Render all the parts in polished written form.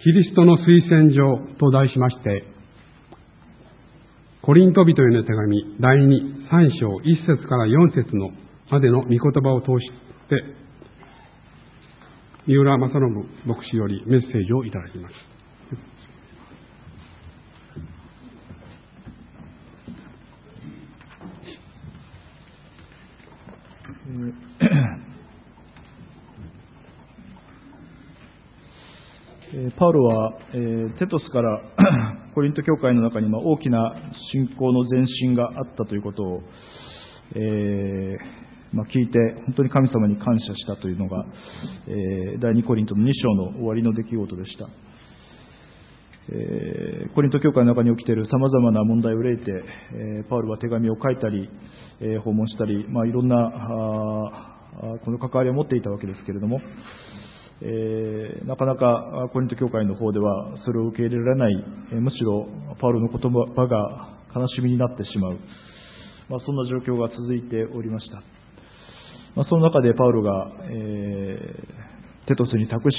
キリストの推薦状と題しまして、コリント人への手紙第2、3章1節から4節のまでの御言葉を通して、三浦正信牧師よりメッセージをいただきます。 パウロはテトスからコリント教会の中に大きな信仰の前進があったということを、聞いて本当に神様に感謝したというのが、第2コリントの2章の終わりの出来事でした。コリント教会の中に起きているさまざまな問題を憂いて、パウロは手紙を書いたり、訪問したり、いろんなこの関わりを持っていたわけですけれども、なかなかコリント教会の方ではそれを受け入れられない、むしろパウロの言葉が悲しみになってしまう、そんな状況が続いておりました。その中でパウロが、テトスに託して、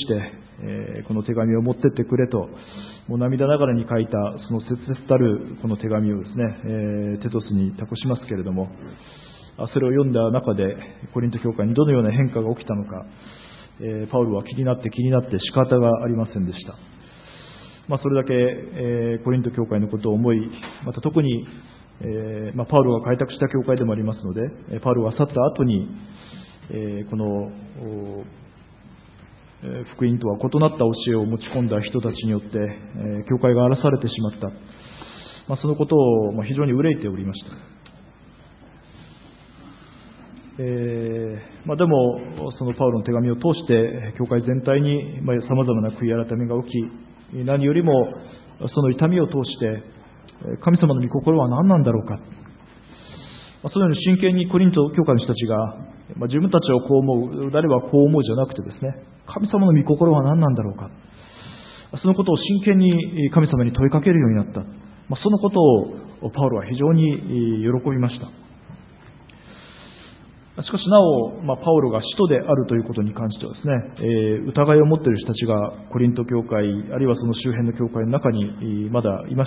この手紙を持ってってくれと、もう涙ながらに書いたその切々たるこの手紙をですね、テトスに託しますけれども、それを読んだ中でコリント教会にどのような変化が起きたのか、パウロは気になって仕方がありませんでした。それだけ、コリント教会のことを思い、また特に、パウロが開拓した教会でもありますので、パウロが去った後に、この福音とは異なった教えを持ち込んだ人たちによって、教会が荒らされてしまった、そのことを非常に憂いておりました。でもそのパウロの手紙を通して教会全体にさまざまな悔い改めが起き、何よりもその痛みを通して神様の御心は何なんだろうか、そのように真剣にコリント教会の人たちが自分たちはこう思う、誰はこう思うじゃなくてですね、神様の御心は何なんだろうか、そのことを真剣に神様に問いかけるようになった、そのことをパウロは非常に喜びました。しかしなお、パウロが使徒であるということに関してはですね、疑いを持っている人たちがコリント教会、あるいはその周辺の教会の中にまだいました。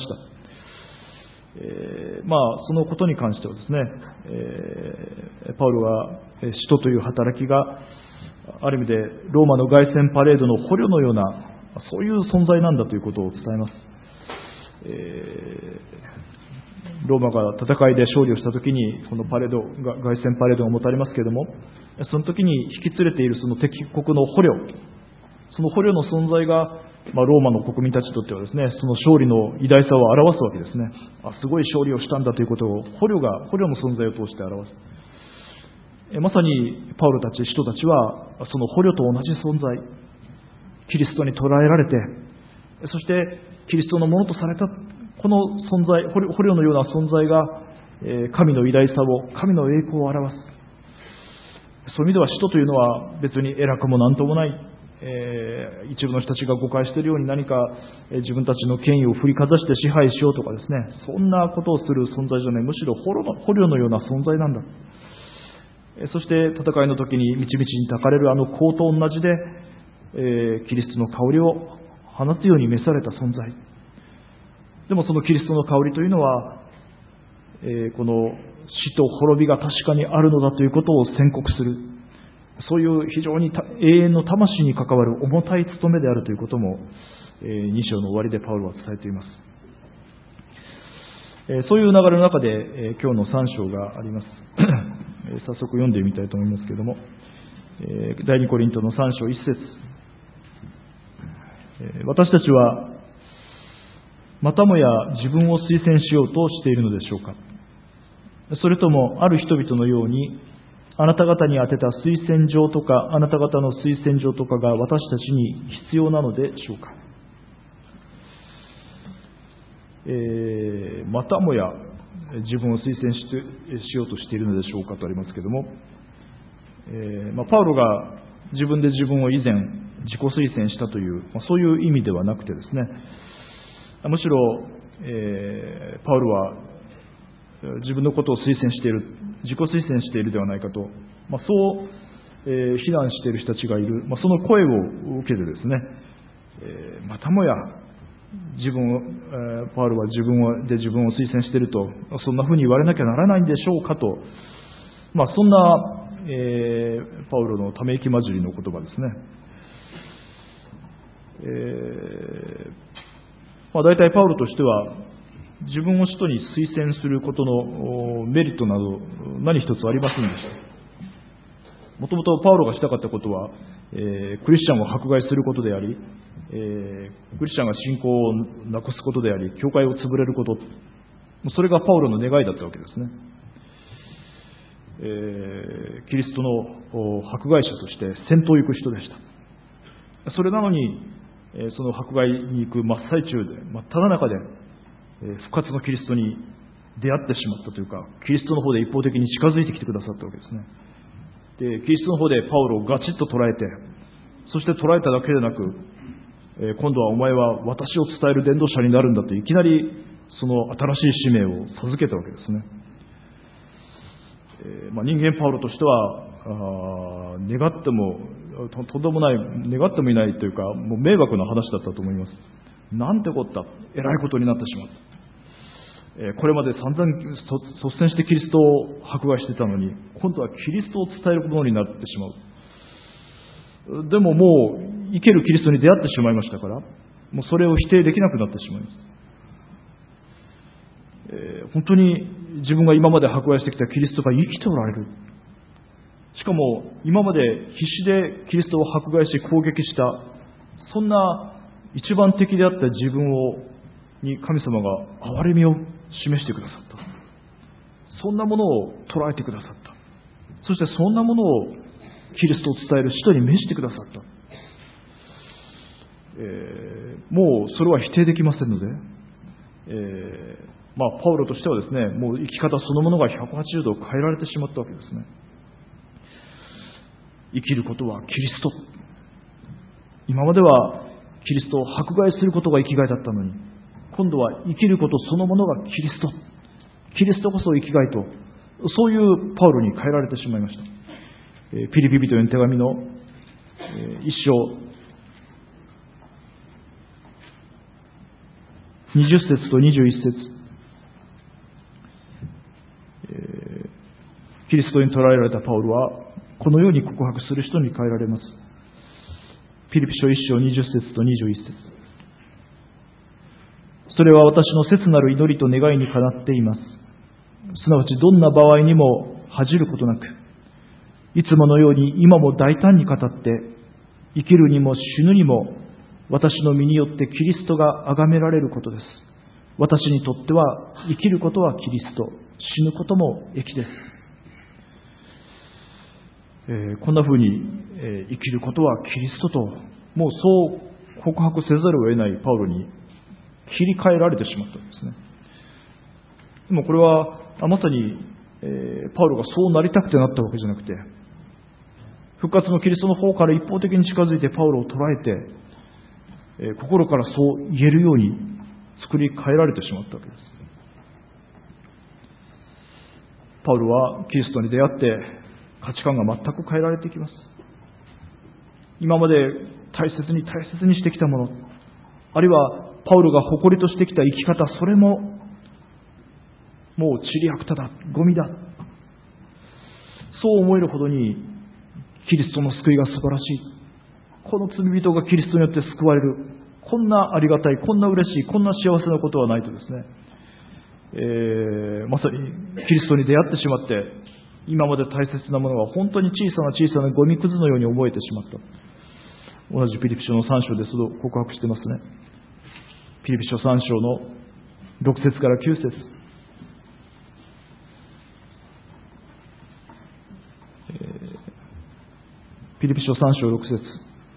そのことに関してはですね、パウロは使徒という働きがある意味でローマの凱旋パレードの捕虜のような、そういう存在なんだということを伝えます。ローマが戦いで勝利をしたときに、このパレードが、凱旋パレードが持たれますけれども、その時に引き連れているその敵国の捕虜、その捕虜の存在が、ローマの国民たちにとってはですね、その勝利の偉大さを表すわけですね。すごい勝利をしたんだということを捕虜の存在を通して表す。まさにパウロたち、使徒たちは、その捕虜と同じ存在、キリストに捉えられて、そしてキリストのものとされた、この存在、捕虜のような存在が、神の偉大さを、神の栄光を表す。そういう意味では使徒というのは別に偉くもなんともない、一部の人たちが誤解しているように何か、自分たちの権威を振りかざして支配しようとかですね、そんなことをする存在じゃない、むしろ捕虜のような存在なんだ。そして戦いの時にみちみちにたかれるあの香と同じで、キリストの香りを放つように召された存在。でもそのキリストの香りというのは、この死と滅びが確かにあるのだということを宣告する、そういう非常に永遠の魂に関わる重たい務めであるということも、2章の終わりでパウロは伝えています。そういう流れの中で、今日の3章があります。早速読んでみたいと思いますけれども、第2コリントの3章1節、私たちはまたもや自分を推薦しようとしているのでしょうか。それともある人々のようにあなた方に宛てた推薦状とかあなた方の推薦状とかが私たちに必要なのでしょうか。またもや自分を推薦しようとしているのでしょうかとありますけれども、パウロが自分で自分を以前自己推薦したという、そういう意味ではなくてですね、むしろ、パウロは自分のことを推薦している、自己推薦しているではないかと、そう、非難している人たちがいる、その声を受けてですね、 またもやパウロは自分を推薦していると、そんなふうに言われなきゃならないんでしょうかと、そんな、パウロのため息混じりの言葉ですね。大体パウロとしては、自分を使徒に推薦することのメリットなど何一つありませんでした。もともとパウロがしたかったことは、クリスチャンを迫害することであり、クリスチャンが信仰をなくすことであり、教会を潰れること、それがパウロの願いだったわけですね。キリストの迫害者として先頭を行く人でした。それなのに、その迫害に行く真っ最中で、真っただ中で、復活のキリストに出会ってしまったというか、キリストの方で一方的に近づいてきてくださったわけですね。で、キリストの方でパウロをガチッと捉えて、そして捉えただけでなく、今度はお前は私を伝える伝道者になるんだといきなりその新しい使命を授けたわけですね。人間パウロとしては願ってもとんでもない、願ってもいないというか、もう迷惑な話だったと思います。なんてこった、えらいことになってしまった。これまで散々率先してキリストを迫害してたのに、今度はキリストを伝えるものになってしまう。でももう生けるキリストに出会ってしまいましたから、もうそれを否定できなくなってしまいます。本当に自分が今まで迫害してきたキリストが生きておられる。しかも今まで必死でキリストを迫害し攻撃した、そんな一番敵であった自分に神様が憐れみを示してくださった。そんなものを捉えてくださった。そしてそんなものをキリストを伝える人に召してくださった。もうそれは否定できませんので、パウロとしてはですね、もう生き方そのものが180度変えられてしまったわけですね。生きることはキリスト。今まではキリストを迫害することが生きがいだったのに、今度は生きることそのものがキリスト。キリストこそ生きがいと、そういうパウロに変えられてしまいました。ピリピ人への手紙の1章20節と21節、キリストに捉えられたパウロはこのように告白する人に変えられます。ピリピ書1章20節と21節、それは私の切なる祈りと願いにかなっています。すなわちどんな場合にも恥じることなく、いつものように今も大胆に語って、生きるにも死ぬにも私の身によってキリストが崇められることです。私にとっては生きることはキリスト、死ぬことも益です。こんな風に、生きることはキリストと、もうそう告白せざるを得ないパウロに切り替えられてしまったんですね。でもこれはまさに、パウロがそうなりたくてなったわけじゃなくて、復活のキリストの方から一方的に近づいてパウロを捉えて、心からそう言えるように作り変えられてしまったわけです。パウロはキリストに出会って価値観が全く変えられていきます。今まで大切にしてきたもの、あるいはパウロが誇りとしてきた生き方、それももう塵芥だ、ゴミだ、そう思えるほどにキリストの救いが素晴らしい、この罪人がキリストによって救われる、こんなありがたい、こんな嬉しい、こんな幸せなことはないとですね、まさにキリストに出会ってしまって、今まで大切なものが本当に小さなゴミくずのように思えてしまった。同じピリピ書の3章でそれを告白してますね。ピリピ書3章の6節から9節、ピリピ書3章6節、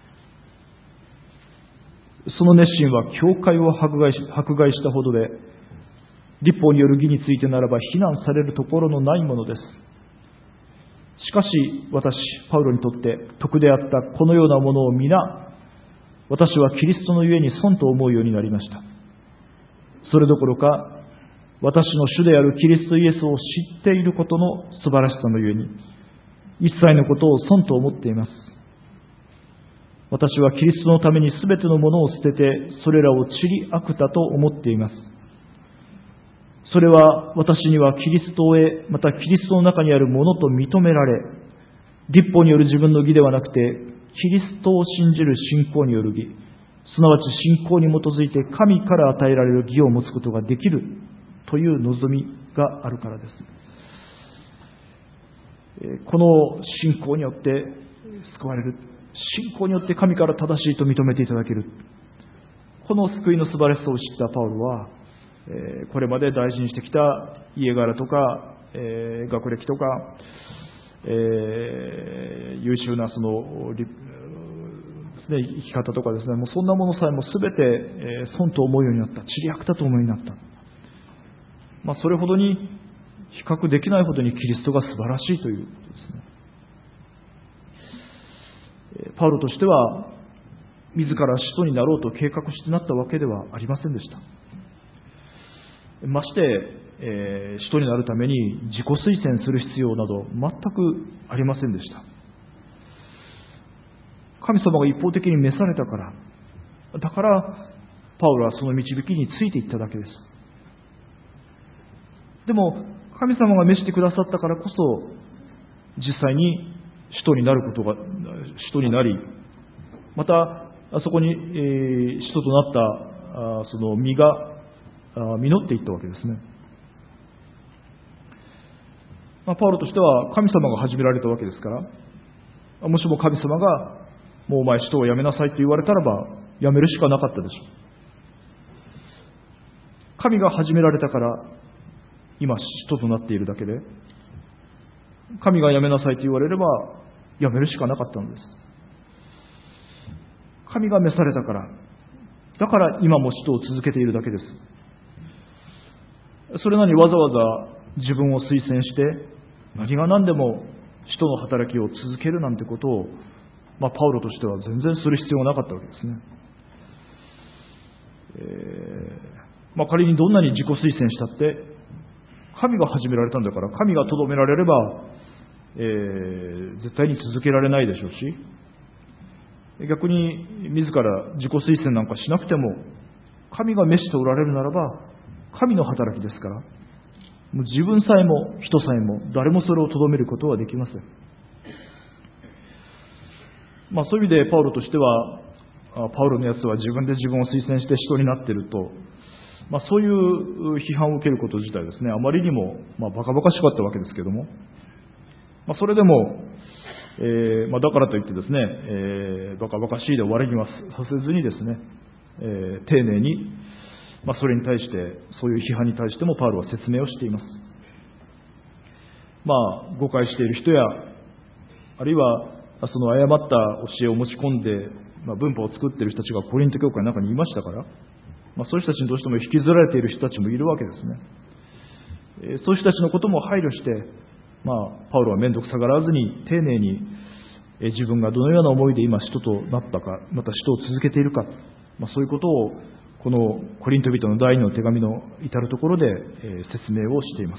その熱心は教会を迫害したほどで、律法による義についてならば非難されるところのないものです。しかし私パウロにとって徳であったこのようなものを皆、私はキリストのゆえに損と思うようになりました。それどころか私の主であるキリストイエスを知っていることの素晴らしさのゆえに一切のことを損と思っています。 私はキリストのためにすべてのものを捨てて、それらを塵悪だと思っています。それは私にはキリストを得、またキリストの中にあるものと認められ、律法による自分の義ではなくて、キリストを信じる信仰による義、すなわち信仰に基づいて神から与えられる義を持つことができるという望みがあるからです。この信仰によって救われる、信仰によって神から正しいと認めていただける、この救いの素晴らしさを知ったパウロは、これまで大事にしてきた家柄とか、学歴とか、優秀な生き方とかですね、もうそんなものさえも全て損と思うようになった、塵悪だと思うようになった。それほどに比較できないほどにキリストが素晴らしいということですね。パウロとしては自ら使徒になろうと計画してなったわけではありませんでした。まして、使徒になるために自己推薦する必要など全くありませんでした。神様が一方的に召されたから、だからパウロはその導きについていっただけです。でも神様が召してくださったからこそ、実際に使徒になることが、使徒になり、またそこに、使徒となったその実が実っていったわけですね。パウロとしては神様が始められたわけですから、もしも神様がもうお前使徒を辞めなさいと言われたらば辞めるしかなかったでしょう。神が始められたから今使徒となっているだけで、神が辞めなさいと言われれば辞めるしかなかったのです。神が召されたから、だから今も使徒を続けているだけです。それなのにわざわざ自分を推薦して何が何でも使徒の働きを続けるなんてことを、パウロとしては全然する必要がなかったわけですね。仮にどんなに自己推薦したって神が始められたんだから、神がとどめられれば、絶対に続けられないでしょうし、逆に自ら自己推薦なんかしなくても神が召しておられるならば神の働きですから、もう自分さえも人さえも誰もそれをとどめることはできません。そういう意味でパウロとしては、パウロのやつは自分で自分を推薦して使徒になっていると、そういう批判を受けること自体ですね、あまりにもバカバカしかったわけですけども、それでも、だからといってですね、バカバカしいで終わりにはさせずにですね、丁寧に、それに対して、そういう批判に対してもパウロは説明をしています。誤解している人や、あるいはその誤った教えを持ち込んで、文法を作っている人たちがコリント教会の中にいましたから、そういう人たちにどうしても引きずられている人たちもいるわけですね。そういう人たちのことも配慮して、パウロは面倒くさがらずに丁寧に自分がどのような思いで今使徒となったか、また使徒を続けているか、そういうことをこのコリント人の第2の手紙の至るところで説明をしています。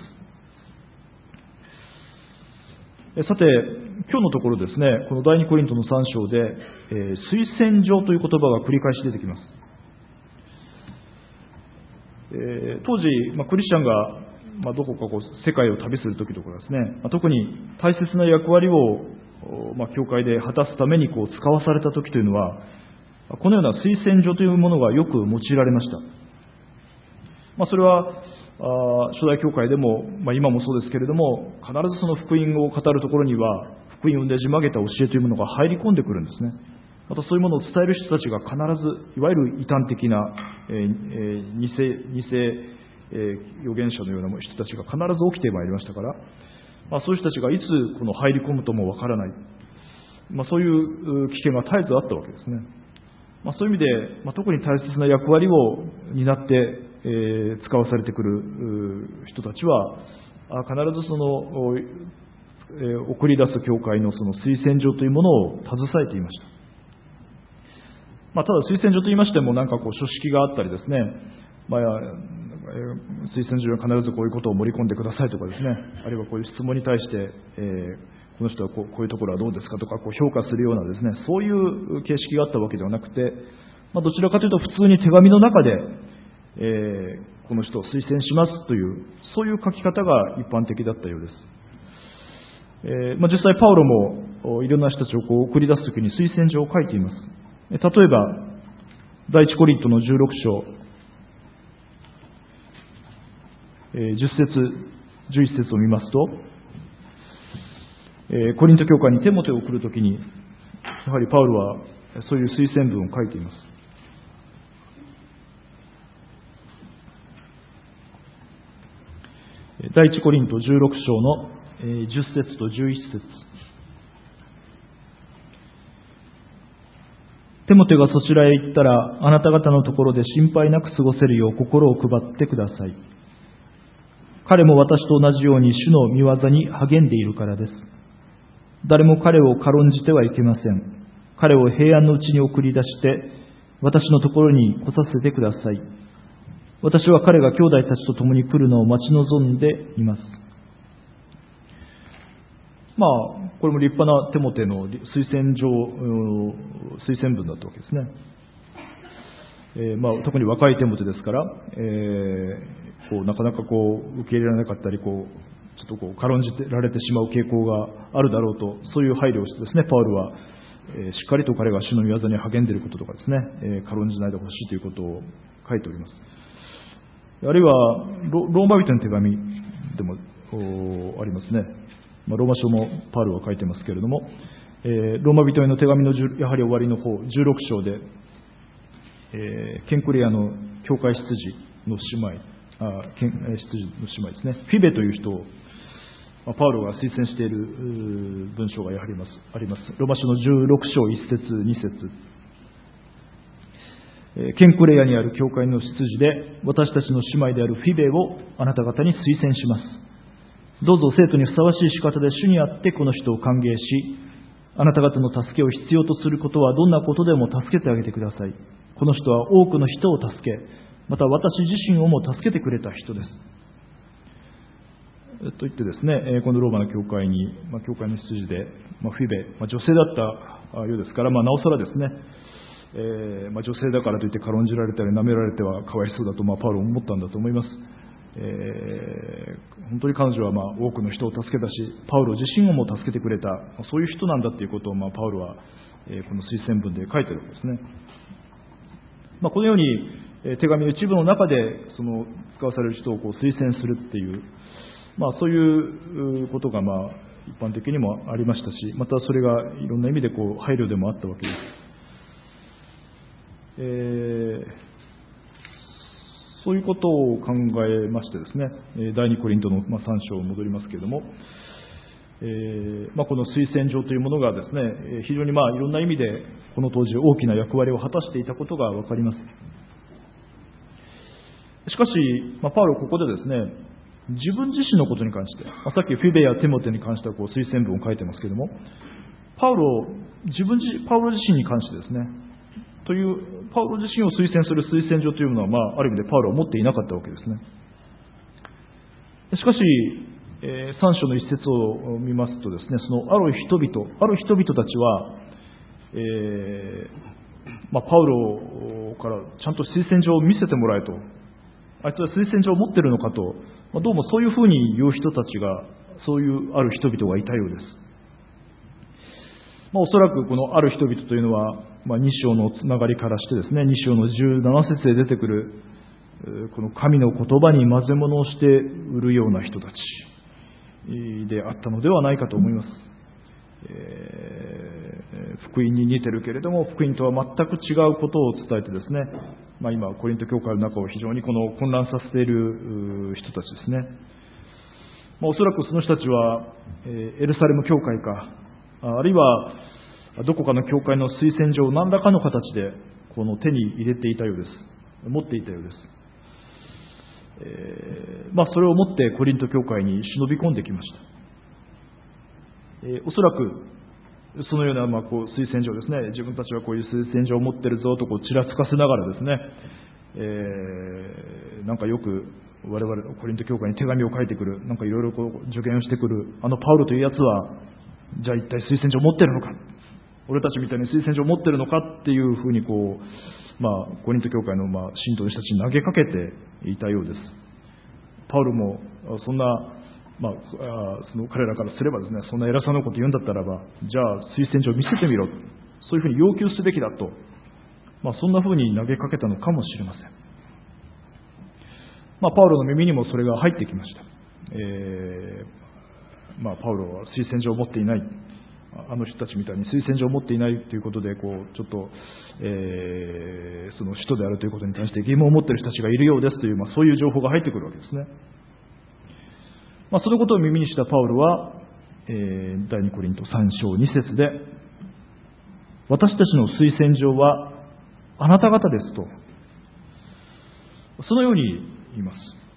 さて、今日のところですね、この第2コリントの3章で推薦状という言葉が繰り返し出てきます。当時、クリスチャンがどこか世界を旅するときとかですね、特に大切な役割を教会で果たすために使わされたときというのは、このような推薦状というものがよく用いられました。それは初代教会でも、今もそうですけれども、必ずその福音を語るところには福音をねじ曲げた教えというものが入り込んでくるんですね。またそういうものを伝える人たちが必ず、いわゆる異端的な、偽預言者のような人たちが必ず起きてまいりましたから、そういう人たちがいつ入り込むともわからない、そういう危険が絶えずあったわけですね。そういう意味で、特に大切な役割を担って、使わされてくる人たちは必ずその、送り出す教会のその推薦状というものを携えていました。ただ推薦状と言いましても書式があったりですね、推薦状には必ずこういうことを盛り込んでくださいとかですね、あるいはこういう質問に対して、ここの人はこういうところはどうですかとか評価するようなですね、そういう形式があったわけではなくて、どちらかというと普通に手紙の中で、この人を推薦しますという、そういう書き方が一般的だったようです。実際パウロもいろんな人たちを送り出すときに推薦状を書いています。例えば第一コリントの16章、10節11節を見ますと、コリント教会にテモテを送るときに、やはりパウロはそういう推薦文を書いています。第一コリント16章の10節と11節。テモテがそちらへ行ったら、あなた方のところで心配なく過ごせるよう心を配ってください。彼も私と同じように主の御業に励んでいるからです。誰も彼を軽んじてはいけません。彼を平安のうちに送り出して、私のところに来させてください。私は彼が兄弟たちと共に来るのを待ち望んでいます。これも立派なテモテの推薦文だったわけですね。特に若いテモテですから、なかなか受け入れられなかったり、ちょっと軽んじられてしまう傾向があるだろうと、そういう配慮をしてですね、パウロは、しっかりと彼が主の御業に励んでいることとかですね、軽んじないでほしいということを書いております。あるいはローマ人の手紙でもありますね。ローマ書もパウロは書いてますけれども、ローマ人への手紙のやはり終わりの方、16章で、ケンクレアの教会執事の姉妹ですね、フィベという人をパウロが推薦している文章がやはりあります。ローマ書の16章1節2節。ケンクレアにある教会の執事で、私たちの姉妹であるフィベをあなた方に推薦します。どうぞ生徒にふさわしい仕方で主にあってこの人を歓迎し、あなた方の助けを必要とすることはどんなことでも助けてあげてください。この人は多くの人を助け、また私自身をも助けてくれた人です。と言ってですね、このローマの教会に、教会の執事で、フィベ、女性だったようですから、なおさらですね、女性だからといって軽んじられたり舐められてはかわいそうだと、パウロは思ったんだと思います。本当に彼女は多くの人を助けたし、パウロ自身をも助けてくれた、そういう人なんだということをパウロはこの推薦文で書いているわけですね。このように手紙の一部の中でその使わされる人を推薦するっていう、そういうことが一般的にもありましたし、またそれがいろんな意味で配慮でもあったわけです。そういうことを考えましてですね、第二コリントの3章を戻りますけれども、この推薦状というものがですね、非常にいろんな意味でこの当時大きな役割を果たしていたことがわかります。しかし、パウロここでですね、自分自身のことに関して、さっきフィベやテモテに関しては推薦文を書いてますけれども、パウロ自身に関してですね、というパウロ自身を推薦する推薦状というものは、ある意味でパウロは持っていなかったわけですね。しかし、3章の一節を見ますとですね、そのある人々たちは、パウロからちゃんと推薦状を見せてもらえと、あいつは推薦状を持っているのかと、どうもそういうふうに言う人たちが、そういうある人々がいたようです。おそらくこのある人々というのは、2章のつながりからしてですね、2章の17節で出てくるこの神の言葉に混ぜ物をして売るような人たちであったのではないかと思います。福音に似てるけれども、福音とは全く違うことを伝えてですね、今コリント教会の中を非常に混乱させている人たちですね。おそらくその人たちはエルサレム教会か、あるいはどこかの教会の推薦状を何らかの形でこの手に入れていたようです。持っていたようです。それを持ってコリント教会に忍び込んできました。おそらくそのような推薦状ですね、自分たちはこういう推薦状を持ってるぞとちらつかせながらですね、なんかよく我々コリント教会に手紙を書いてくる、なんかいろいろ助言をしてくるあのパウロというやつはじゃあ一体推薦状を持ってるのか、俺たちみたいに推薦状を持ってるのかっていうふうにコリント教会の信徒の人たちに投げかけていたようです。パウロもそんな、その彼らからすればですね、そんな偉そうなこと言うんだったらば、じゃあ推薦状を見せてみろ、そういうふうに要求すべきだと、そんなふうに投げかけたのかもしれません。パウロの耳にもそれが入ってきました。パウロは推薦状を持っていない、あの人たちみたいに推薦状を持っていないということで、ちょっと、その使徒であるということに対して疑問を持っている人たちがいるようですという、そういう情報が入ってくるわけですね。そのことを耳にしたパウロは、第2コリント3章2節で、私たちの推薦状はあなた方ですと、そのように言います。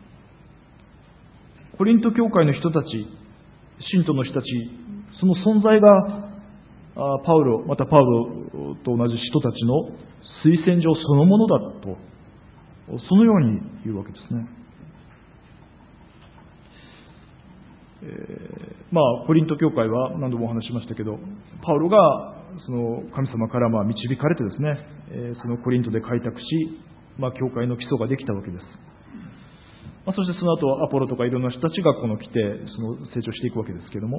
コリント教会の人たち、信徒の人たち、その存在がパウロ、またパウロと同じ人たちの推薦状そのものだと、そのように言うわけですね。コリント教会は何度もお話ししましたけど、パウロがその神様から導かれてですね、そのコリントで開拓し、教会の基礎ができたわけです。そしてその後アポロとかいろんな人たちが来てその成長していくわけですけれども、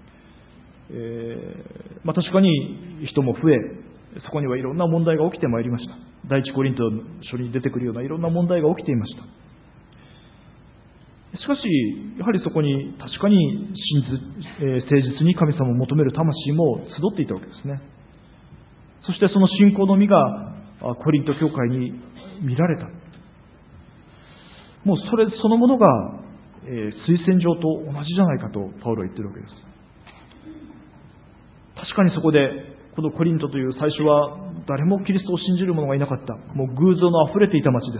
確かに人も増え、そこにはいろんな問題が起きてまいりました。第一コリントの書に出てくるようないろんな問題が起きていました。しかしやはりそこに確かに誠実に神様を求める魂も集っていたわけですね。そしてその信仰の実がコリント教会に見られた。もうそれそのものが推薦状と同じじゃないかとパウロは言っているわけです。確かにそこでこのコリントという最初は誰もキリストを信じる者がいなかった、もう偶像のあふれていた町です。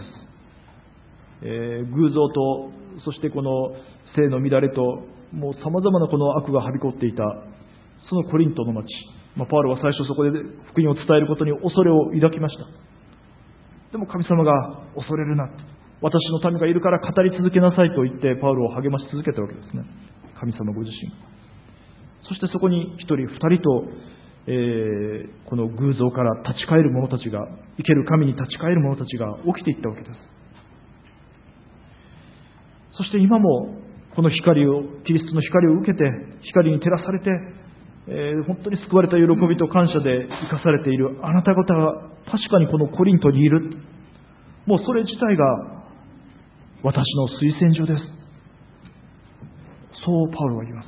偶像とそしてこの性の乱れともう様々なこの悪がはびこっていたそのコリントの町、パウロは最初そこで福音を伝えることに恐れを抱きました。でも神様が恐れるな、私の民がいるから語り続けなさいと言ってパウロを励まし続けたわけですね、神様ご自身。そしてそこに一人二人と、この偶像から立ち返る者たちが、生ける神に立ち返る者たちが起きていったわけです。そして今もこの光を、キリストの光を受けて光に照らされて、本当に救われた喜びと感謝で生かされているあなた方が確かにこのコリントにいる。もうそれ自体が私の推薦状です。そうパウロは言います。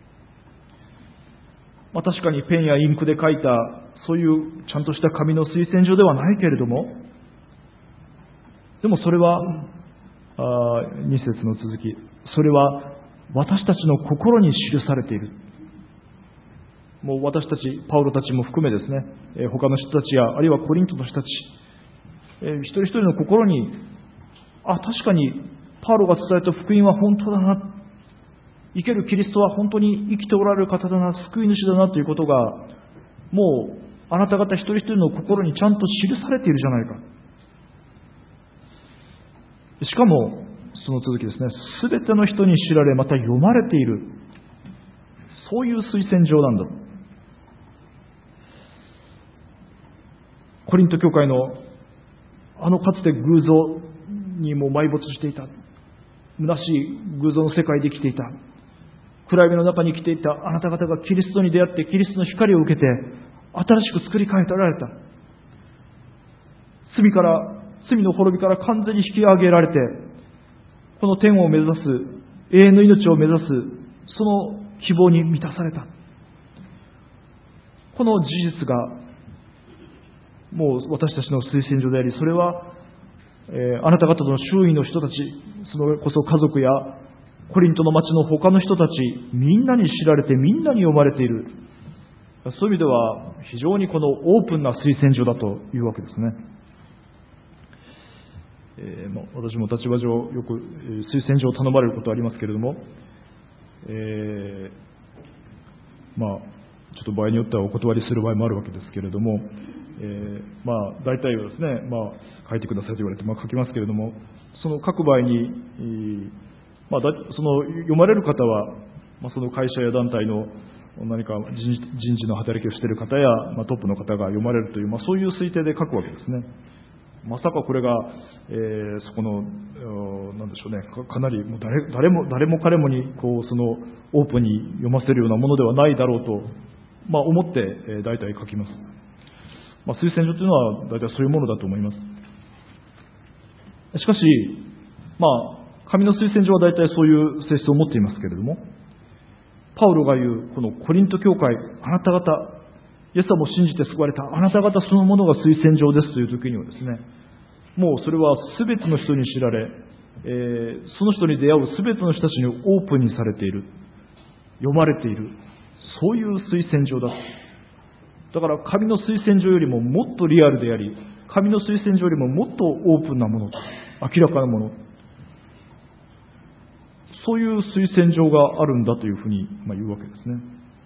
確かにペンやインクで書いたそういうちゃんとした紙の推薦状ではないけれども、でもそれは2節の続き、それは私たちの心に記されている。もう私たちパウロたちも含めですね、他の人たちやあるいはコリントの人たち、一人一人の心に、確かにパウロが伝えた福音は本当だな、生けるキリストは本当に生きておられる方だな、救い主だなということが、もうあなた方一人一人の心にちゃんと記されているじゃないか。しかもその続きですね、すべての人に知られまた読まれている、そういう推薦状なんだ。コリント教会のかつて偶像にも埋没していた、虚しい偶像の世界で生きていた、暗闇の中に生きていたあなた方がキリストに出会ってキリストの光を受けて新しく作り変えられた。罪の滅びから完全に引き上げられて、この天を目指す、永遠の命を目指す、その希望に満たされた。この事実がもう私たちの推薦状であり、それは、あなた方の周囲の人たち、それこそ家族やコリントの町の他の人たち、みんなに知られてみんなに読まれている。そういう意味では非常にこのオープンな推薦状だというわけですね。私も立場上よく推薦状を頼まれることはありますけれども、ちょっと場合によってはお断りする場合もあるわけですけれども、大体はですね、書いてくださいと言われて、書きますけれども、その書く場合に、その読まれる方は、その会社や団体の何か人事の働きをしている方や、トップの方が読まれるという、そういう推定で書くわけですね。まさかこれが、そこのなんでしょうね、かなりもう誰も彼もにそのオープンに読ませるようなものではないだろうと、思って、大体書きます。推薦状というのは大体そういうものだと思います。しかし、紙の推薦状は大体そういう性質を持っていますけれども、パウロが言うこのコリント教会、あなた方、イエス様を信じて救われたあなた方そのものが推薦状ですという時にはですね、もうそれは全ての人に知られ、その人に出会う全ての人たちにオープンにされている、読まれている、そういう推薦状だ。だから紙の推薦状よりももっとリアルであり、紙の推薦状よりももっとオープンなもの、明らかなもの、そういう推薦状があるんだというふうに言うわけですね。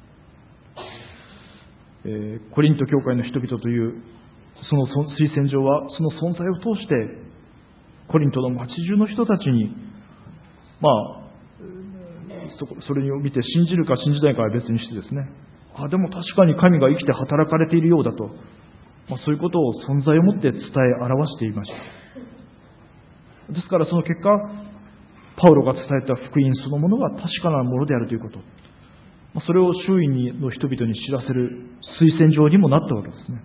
コリント教会の人々というその推薦状は、その存在を通してコリントの町中の人たちに、それを見て信じるか信じないかは別にしてですね、でも確かに神が生きて働かれているようだと、そういうことを存在をもって伝え表していました。ですからその結果、パウロが伝えた福音そのものが確かなものであるということ、それを周囲の人々に知らせる推薦状にもなったわけですね。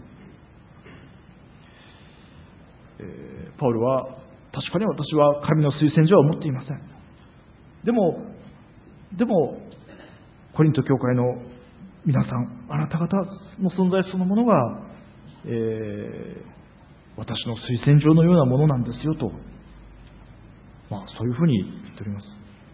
パウロは、確かに私は神の推薦状は持っていません。でもコリント教会の皆さん、あなた方の存在そのものが、私の推薦状のようなものなんですよと、そういうふうに言っております。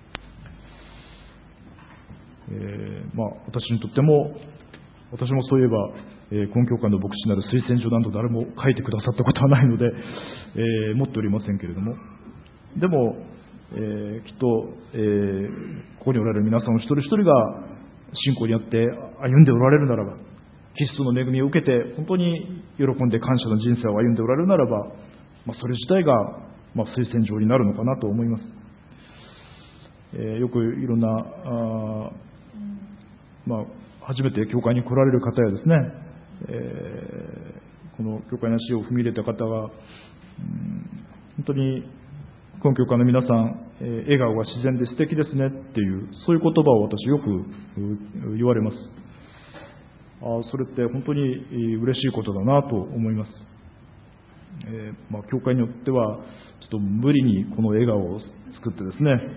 私にとっても、私もそういえば、根教会の牧師なる推薦状など誰も書いてくださったことはないので、持っておりませんけれども、でも、きっと、ここにおられる皆さんの一人一人が信仰にあって歩んでおられるならば、キリストの恵みを受けて本当に喜んで感謝の人生を歩んでおられるならば、それ自体が推薦状になるのかなと思います。よくいろんな初めて教会に来られる方やですね、この教会の足を踏み入れた方が、本当に今教会の皆さん、笑顔が自然で素敵ですねっていう、そういう言葉を私よく言われます。それって本当に嬉しいことだなと思います。教会によってはちょっと無理にこの笑顔を作ってですね、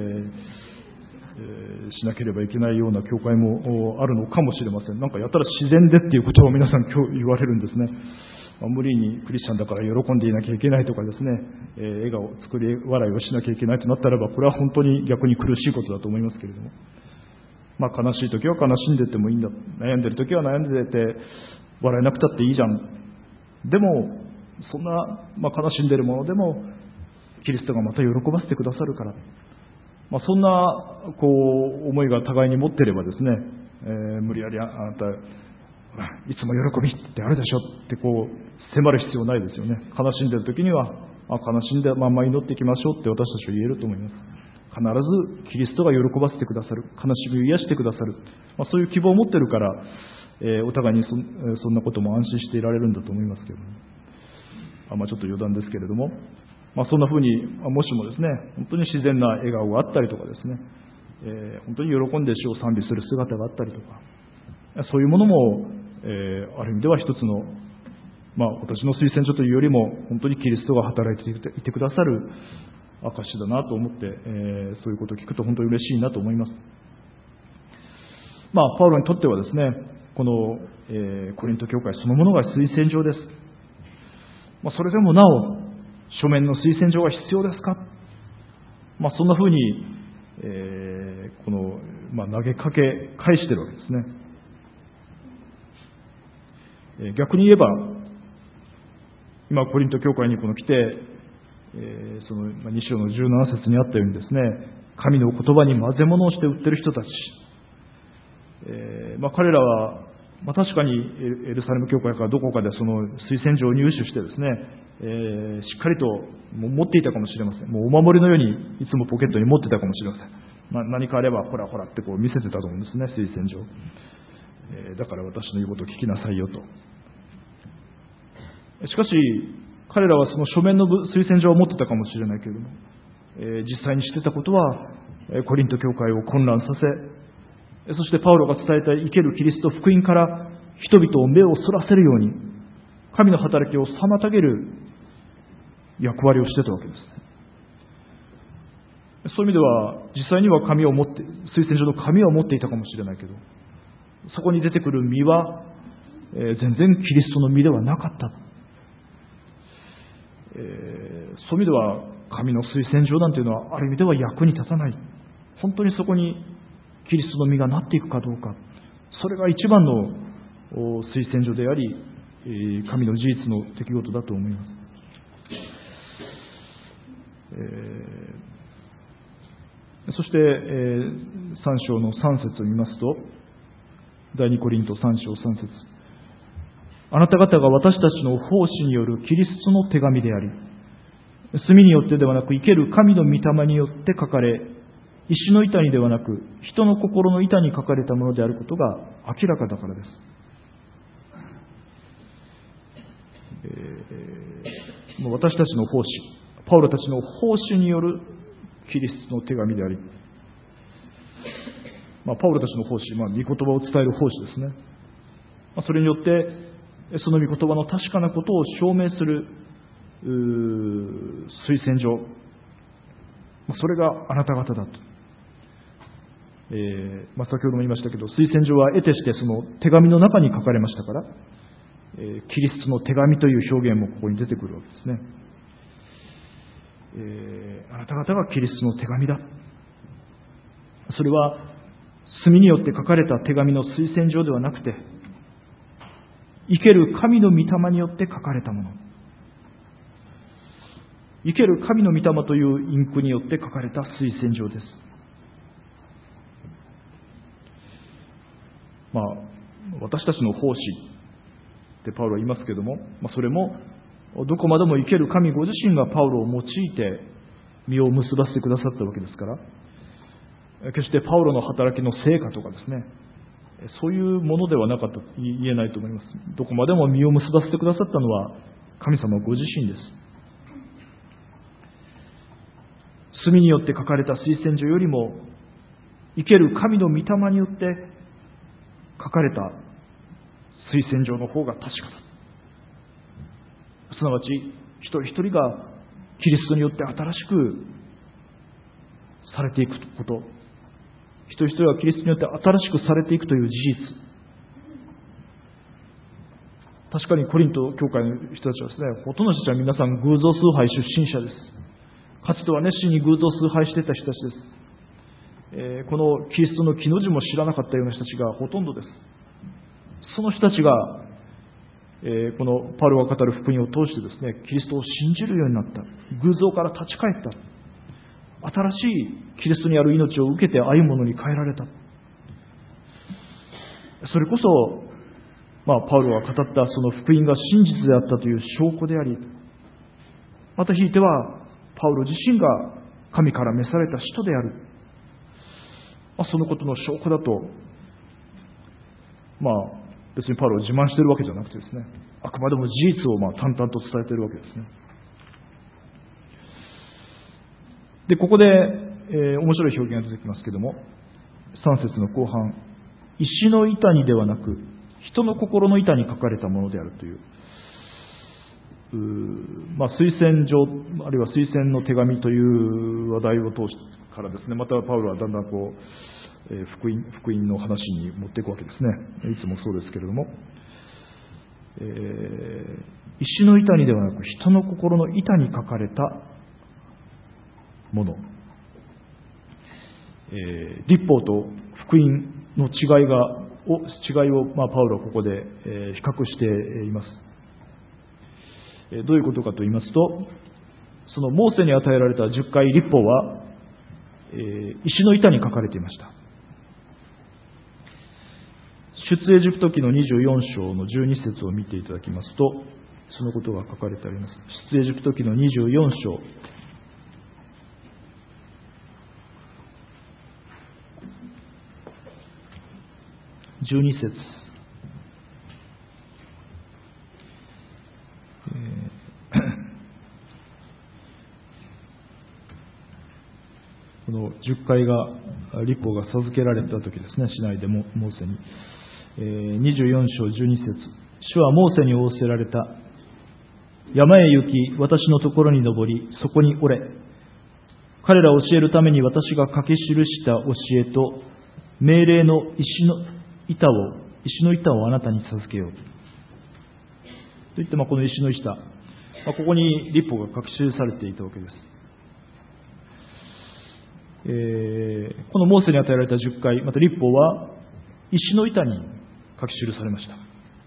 しなければいけないような教会もあるのかもしれません。なんかやったら自然でっていうことを皆さん今日言われるんですね。無理にクリスチャンだから喜んでいなきゃいけないとかですね、笑顔、作り笑いをしなきゃいけないとなったらば、これは本当に逆に苦しいことだと思いますけれども、悲しい時は悲しんでてもいいんだ、悩んでる時は悩んでて笑えなくたっていいじゃん。でもそんな、悲しんでるものでもキリストがまた喜ばせてくださるから、そんな思いが互いに持っていればですね、無理やりあなたいつも喜びってあるでしょって迫る必要ないですよね。悲しんでいる時には悲しんでまま祈っていきましょうって私たちは言えると思います。必ずキリストが喜ばせてくださる、悲しみを癒してくださる、そういう希望を持っているから、お互いにそんなことも安心していられるんだと思いますけれども、ちょっと余談ですけれども、そんな風にもしもですね、本当に自然な笑顔があったりとかですね、本当に喜んで主を賛美する姿があったりとか、そういうものも、ある意味では一つの、私の推薦状というよりも本当にキリストが働いていてくださる証だなと思って、そういうことを聞くと本当に嬉しいなと思います。パウロにとってはですね、この、コリント教会そのものが推薦状です。それでもなお書面の推薦状が必要ですか、そんなふうに、投げかけ返しているわけですね。逆に言えば、今コリント教会に来て、その2章の17節にあったようにですね、神の言葉に混ぜ物をして売ってる人たち、彼らは、確かにエルサレム教会からどこかでその推薦状を入手してですね、しっかりと持っていたかもしれません。もうお守りのようにいつもポケットに持っていたかもしれません。 何かあればほらほらって見せてたと思うんですね、推薦状。だから私の言うことを聞きなさいよと。しかし彼らはその書面の推薦状を持ってたかもしれないけれども、実際にしてたことはコリント教会を混乱させ、そしてパウロが伝えた生けるキリスト福音から人々を目をそらせるように神の働きを妨げる役割をしてたわけです。そういう意味では実際には紙を持って推薦状の紙を持っていたかもしれないけど、そこに出てくる実は、全然キリストの実ではなかった。そういう意味では神の推薦状なんていうのはある意味では役に立たない。本当にそこにキリストの実がなっていくかどうか、それが一番の推薦状であり、神の事実の出来事だと思います。そして、3章の3節を見ますと、第2コリント3章3節、あなた方が私たちの奉仕によるキリストの手紙であり、墨によってではなく生ける神の御霊によって書かれ、石の板にではなく人の心の板に書かれたものであることが明らかだからです。私たちの奉仕、パウロたちの奉仕によるキリストの手紙であり、パウロたちの奉仕、御言葉を伝える奉仕ですね。それによってその御言葉の確かなことを証明する推薦状、それがあなた方だと。先ほども言いましたけど、推薦状は得てしてその手紙の中に書かれましたから、キリストの手紙という表現もここに出てくるわけですね。あなた方がキリストの手紙だ。それは墨によって書かれた手紙の推薦状ではなくて、生ける神の御霊によって書かれたもの。生ける神の御霊というインクによって書かれた推薦状です。私たちの奉仕ってパウロは言いますけれども、それもどこまでも生ける神ご自身がパウロを用いて実を結ばせてくださったわけですから、決してパウロの働きの成果とかですね、そういうものではなかったと言えないと思います。どこまでも実を結ばせてくださったのは神様ご自身です。墨によって書かれた推薦状よりも生ける神の御霊によって書かれた推薦状の方が確かだ。すなわち一人一人がキリストによって新しくされていくこと、一人一人がキリストによって新しくされていくという事実。確かにコリント教会の人たちはですね、ほとんどの人たちは皆さん偶像崇拝出身者です。かつては熱心に偶像崇拝していた人たちです。このキリストの木の字も知らなかったような人たちがほとんどです。その人たちが、このパウロが語る福音を通してですね、キリストを信じるようになった。偶像から立ち返った。新しいキリストにある命を受けて歩むものに変えられた。それこそ、パウロが語ったその福音が真実であったという証拠であり、またひいてはパウロ自身が神から召された人である。そのことの証拠だと、別にパウロを自慢しているわけじゃなくてですね、あくまでも事実を淡々と伝えているわけですね。で、ここで、面白い表現が出てきますけれども、3節の後半、石の板にではなく人の心の板に書かれたものであるという、推薦状あるいは推薦の手紙という話題を通してからですね、またパウロはだんだん福音の話に持っていくわけですね。いつもそうですけれども、石の板にではなく人の心の板に書かれたもの、律法と福音の違いをパウロはここで比較しています。どういうことかと言いますと、そのモーセに与えられた10回律法は、石の板に書かれていました。出エジプト記の24章の12節を見ていただきますと、そのことが書かれてあります。出エジプト記の24章 12節。この10回が律法が授けられた時ですね、シナイでモーセに、24章12節。主はモーセに仰せられた。山へ行き、私のところに登り、そこにおれ。彼らを教えるために私が書き記した教えと命令の石の板をあなたに授けよう。といって、この石の板、ここに律法が書き記されていたわけです。このモーセに与えられた10回、また律法は石の板に書き記されました。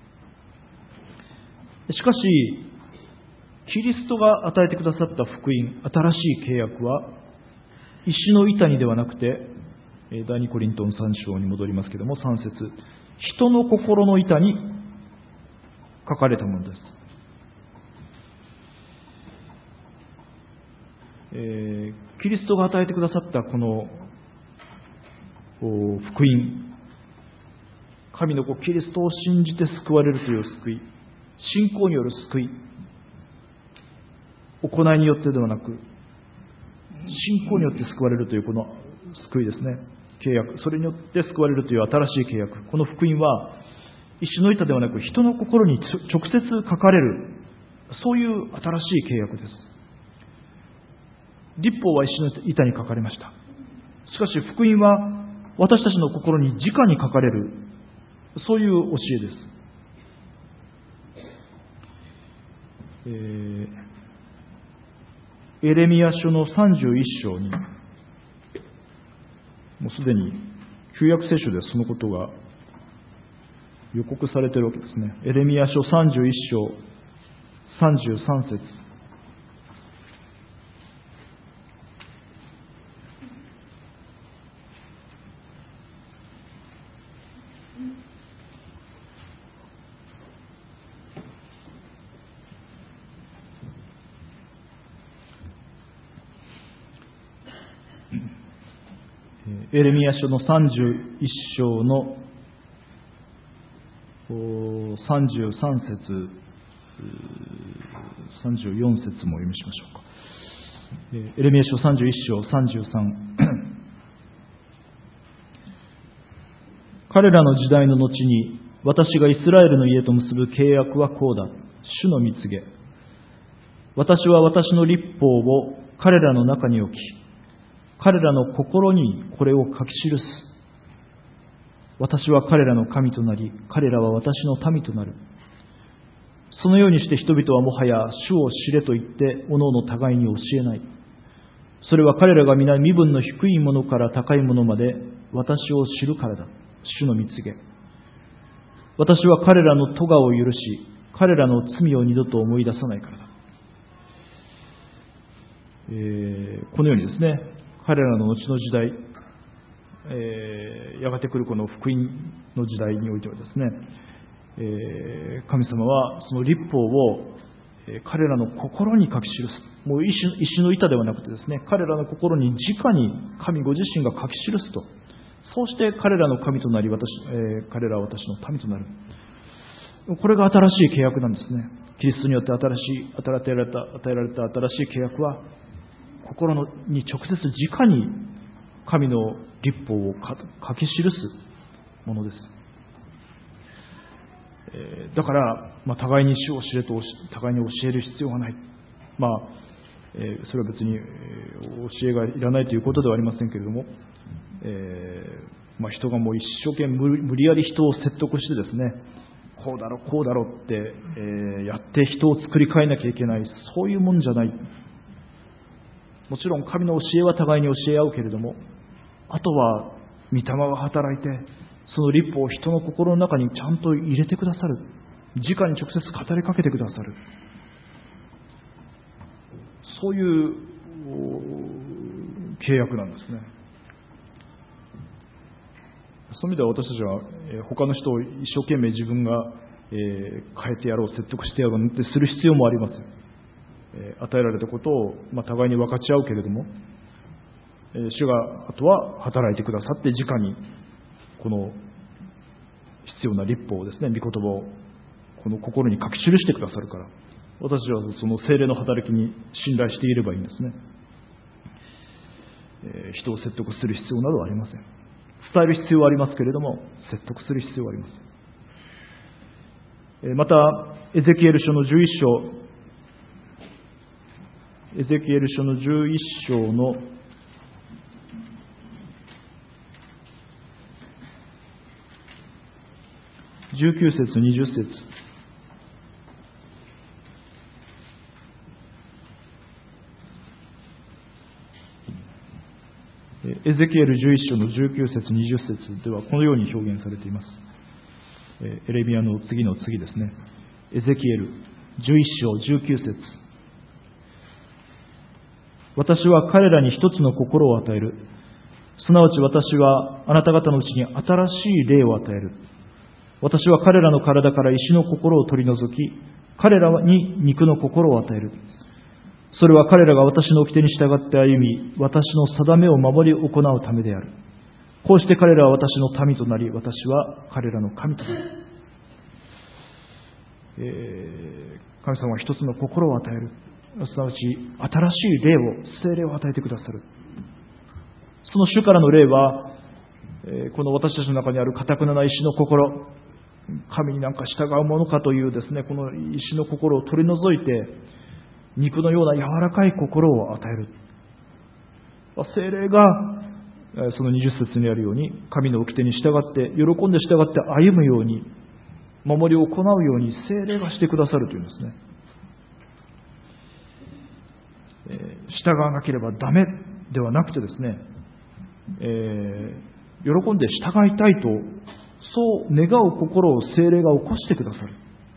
しかし、キリストが与えてくださった福音、新しい契約は、石の板にではなくて、第2コリントン3章に戻りますけれども、3節、人の心の板に書かれたものです。キリストが与えてくださったこの福音、神の子キリストを信じて救われるという救い、信仰による救い、行いによってではなく信仰によって救われるというこの救いですね、契約、それによって救われるという新しい契約、この福音は石の板ではなく人の心に直接書かれる、そういう新しい契約です。律法は石の板に書かれました。しかし福音は私たちの心に直に書かれる、そういう教えです。エレミヤ書の31章に、もうすでに旧約聖書でそのことが予告されているわけですね。エレミヤ書31章33節。エレミヤ書の31章の33節、34節も読みしましょうか。エレミヤ書31章33。彼らの時代の後に、私がイスラエルの家と結ぶ契約はこうだ。主の御告げ。私は私の律法を彼らの中に置き、彼らの心にこれを書き記す。私は彼らの神となり、彼らは私の民となる。そのようにして人々はもはや主を知れと言っておのおの互いに教えない。それは彼らが皆身分の低いものから高いものまで私を知るからだ。主の御告げ。私は彼らの咎を許し、彼らの罪を二度と思い出さないからだ。このようにですね、彼らの後の時代、やがて来るこの福音の時代においてはですね、神様はその律法を彼らの心に書き記す。もう石の板ではなくてですね、彼らの心に直に神ご自身が書き記すと。そうして彼らの神となり、彼らは私の民となる。これが新しい契約なんですね。キリストによって与えられた新しい契約は、心に直接直に神の律法を書き記すものです。だから、互いに主を知れと互いに教える必要がない。それは別に教えがいらないということではありませんけれども、人がもう一生懸命無理やり人を説得してですね、こうだろって、やって人を作り変えなきゃいけない、そういうもんじゃない。もちろん神の教えは互いに教え合うけれども、あとは御霊が働いて、その律法を人の心の中にちゃんと入れてくださる。直に直接語りかけてくださる。そういう契約なんですね。そういう意味では私たちは他の人を一生懸命自分が変えてやろう、説得してやろうなんてする必要もありません。与えられたことを互いに分かち合うけれども、主があとは働いてくださって直にこの必要な律法をですね、御言葉をこの心に書き記してくださるから、私はその聖霊の働きに信頼していればいいんですね。人を説得する必要などはありません。伝える必要はありますけれども、説得する必要はありません。また、エゼキエル書の11章の19節20節、エゼキエル11章の19節20節ではこのように表現されています。エレミヤの次の次ですね。エゼキエル11章19節、私は彼らに一つの心を与える。すなわち私はあなた方のうちに新しい霊を与える。私は彼らの体から石の心を取り除き、彼らに肉の心を与える。それは彼らが私の掟に従って歩み、私の定めを守り行うためである。こうして彼らは私の民となり、私は彼らの神となる。神様は一つの心を与える。すなわち新しい霊を、聖霊を与えてくださる。その主からの霊は、この私たちの中にある堅な石の心、神になんか従うものかというですね、この石の心を取り除いて、肉のような柔らかい心を与える。聖霊がその20節にあるように、神の掟に従って、喜んで従って歩むように、守りを行うように聖霊がしてくださるというんですね。従わなければダメではなくてですね、喜んで従いたいと、そう願う心を聖霊が起こしてくださる。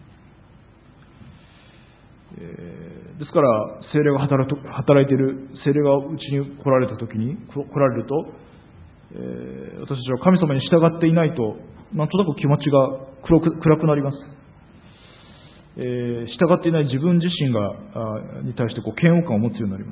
ですから、聖霊が働いている、聖霊がうちに来られると、私たちは神様に従っていないと、なんとなく気持ちが暗くなります。従っていない自分自身に対して嫌悪感を持つようになります。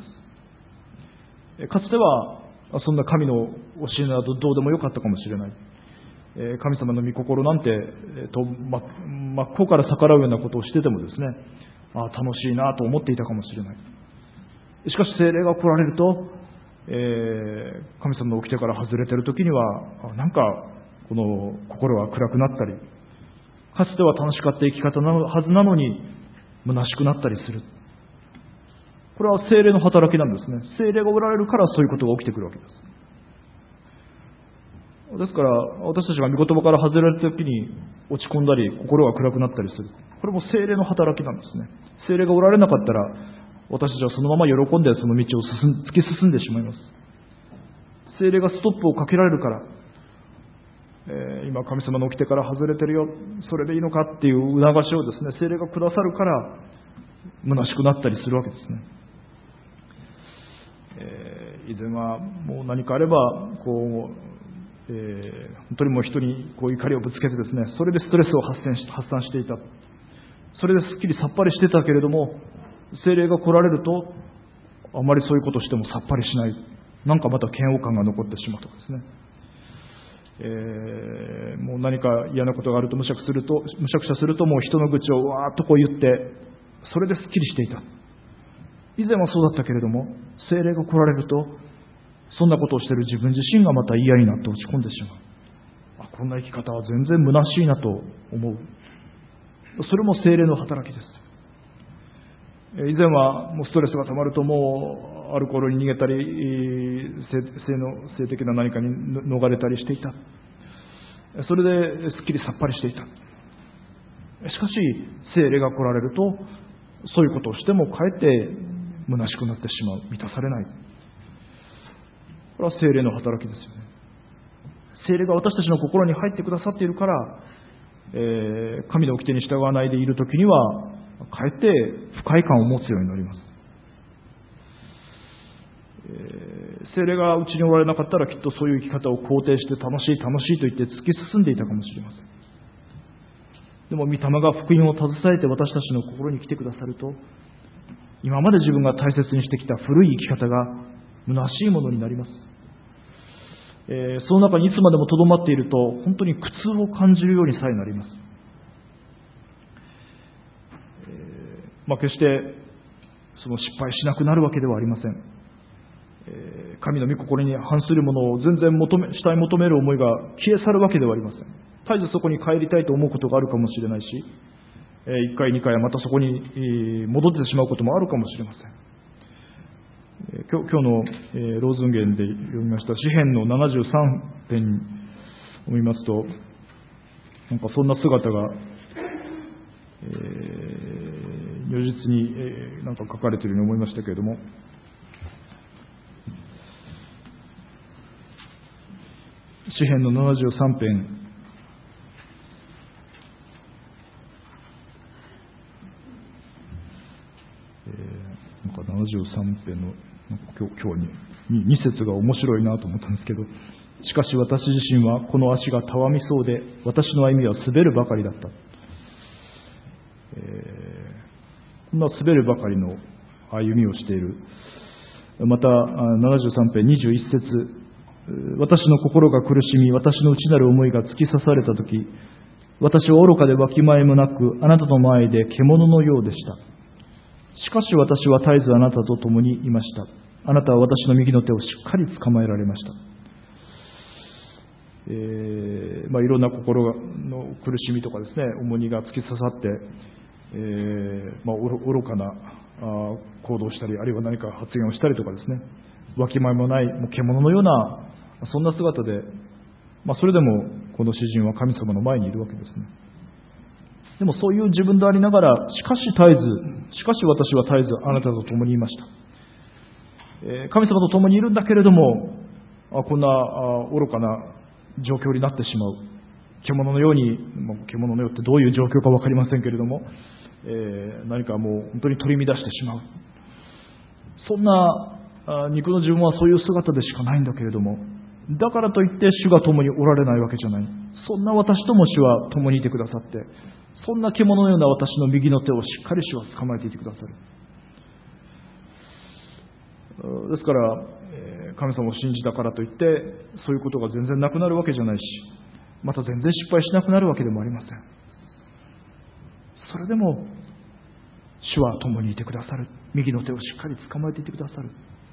かつては、そんな神の教えなどどうでもよかったかもしれない。神様の御心なんて、真っ向から逆らうようなことをしててもですね、楽しいなと思っていたかもしれない。しかし聖霊が来られると、神様の掟から外れているときには、なんかこの心が暗くなったり、かつては楽しかった生き方のはずなのに虚しくなったりする。これは聖霊の働きなんですね。聖霊がおられるからそういうことが起きてくるわけです。ですから、私たちが御言葉から外れるときに落ち込んだり、心が暗くなったりする。これも聖霊の働きなんですね。聖霊がおられなかったら、私たちはそのまま喜んでその道を突き進んでしまいます。聖霊がストップをかけられるから、今神様の掟から外れてるよ、それでいいのかっていう促しをですね、聖霊がくださるから、虚しくなったりするわけですね。以前はもう何かあれば、本当にもう人に怒りをぶつけてですね、それでストレスを発散していた。それですっきりさっぱりしてたけれども、聖霊が来られると、あまりそういうことをしてもさっぱりしない。なんかまた嫌悪感が残ってしまうとかですね。もう何か嫌なことがあるとむしゃくしゃするともう人の愚痴をわーっと言って、それですっきりしていた。以前はそうだったけれども、聖霊が来られると、そんなことをしている自分自身がまた嫌になって落ち込んでしまう。こんな生き方は全然虚しいなと思う。それも聖霊の働きです。以前はもうストレスが溜まるともうアルコールに逃げたり、性的な何かに逃れたりしていた。それですっきりさっぱりしていた。しかし聖霊が来られると、そういうことをしてもかえって虚しくなってしまう、満たされない。これは聖霊の働きですよね。聖霊が私たちの心に入ってくださっているから、神の掟に従わないでいるときにはかえって不快感を持つようになります。聖霊がうちにおられなかったら、きっとそういう生き方を肯定して楽しいと言って突き進んでいたかもしれません。でも御霊が福音を携えて私たちの心に来てくださると、今まで自分が大切にしてきた古い生き方が虚しいものになります。 その中にいつまでもとどまっていると本当に苦痛を感じるようにさえなります。決してその失敗しなくなるわけではありません。神の御心に反するものを全然主体求める思いが消え去るわけではありません。絶えずそこに帰りたいと思うことがあるかもしれないし、1回2回はまたそこに戻ってしまうこともあるかもしれません。今日のローズンゲンで読みました詩編の73編を見ますと、なんかそんな姿が、如実に、なんか書かれているように思いましたけれども、詩編の73編なんか73編の今日に2節が面白いなと思ったんですけど、しかし私自身はこの足がたわみそうで、私の歩みは滑るばかりだった。こんな滑るばかりの歩みをしている。また73編21節、私の心が苦しみ、私の内なる思いが突き刺されたとき、私は愚かでわきまえもなく、あなたの前で獣のようでした。しかし私は絶えずあなたと共にいました。あなたは私の右の手をしっかり捕まえられました。いろんな心の苦しみとかですね、重荷が突き刺さって、愚かな行動をしたり、あるいは何か発言をしたりとかですね、わきまえもない、もう獣のような、そんな姿で、それでもこの詩人は神様の前にいるわけですね。でもそういう自分でありながら、しかし私は絶えずあなたと共にいました。神様と共にいるんだけれども、こんな愚かな状況になってしまう。獣のように、獣のようってどういう状況か分かりませんけれども、何かもう本当に取り乱してしまう。そんな肉の自分はそういう姿でしかないんだけれども、だからといって主が共におられないわけじゃない。そんな私とも主は共にいてくださって、そんな獣のような私の右の手をしっかり主は捕まえていてくださる。ですから、神様を信じたからといってそういうことが全然なくなるわけじゃないし、また全然失敗しなくなるわけでもありません。それでも主は共にいてくださる。右の手をしっかり捕まえていてくださる。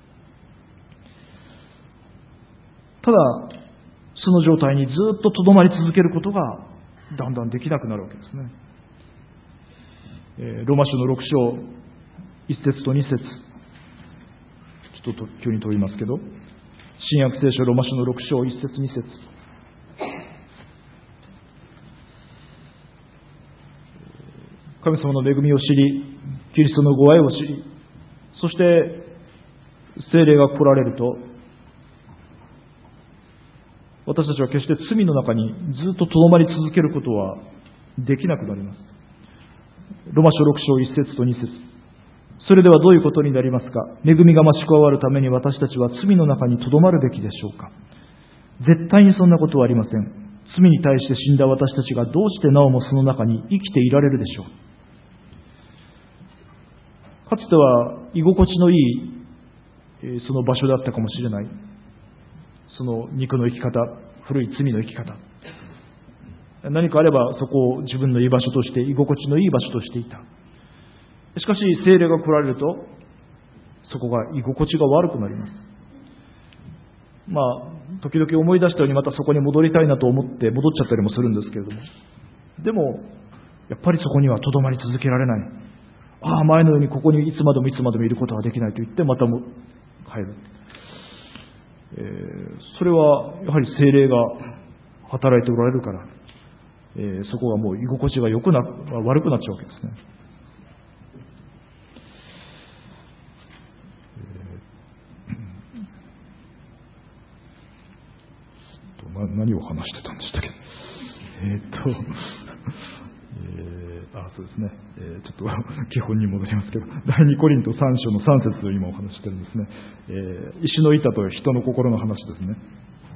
ただその状態にずっととどまり続けることがだんだんできなくなるわけですね。ローマ書の6章1節と2節、ちょっと急に飛びますけど、新約聖書ローマ書の6章1節2節、神様の恵みを知り、キリストのご愛を知り、そして聖霊が来られると、私たちは決して罪の中にずっととどまり続けることはできなくなります。ローマ書6章1節と2節、それではどういうことになりますか。恵みが増し加わるために私たちは罪の中にとどまるべきでしょうか。絶対にそんなことはありません。罪に対して死んだ私たちがどうしてなおもその中に生きていられるでしょう。かつては居心地のいいその場所だったかもしれない。その肉の生き方、古い罪の生き方、何かあればそこを自分の居場所として、居心地のいい場所としていた。しかし聖霊が来られると、そこが居心地が悪くなります。時々思い出したようにまたそこに戻りたいなと思って戻っちゃったりもするんですけれども、でもやっぱりそこにはとどまり続けられない。前のようにここにいつまでもいつまでもいることはできないと言ってまたも帰る。それはやはり聖霊が働いておられるから、そこがもう居心地が悪くなっちゃうわけですね。何を話してたんでしたっけ。そうですね。ちょっと基本に戻りますけど、第2コリント3章の3節を今お話してるんですね。石の板と人の心の話ですね。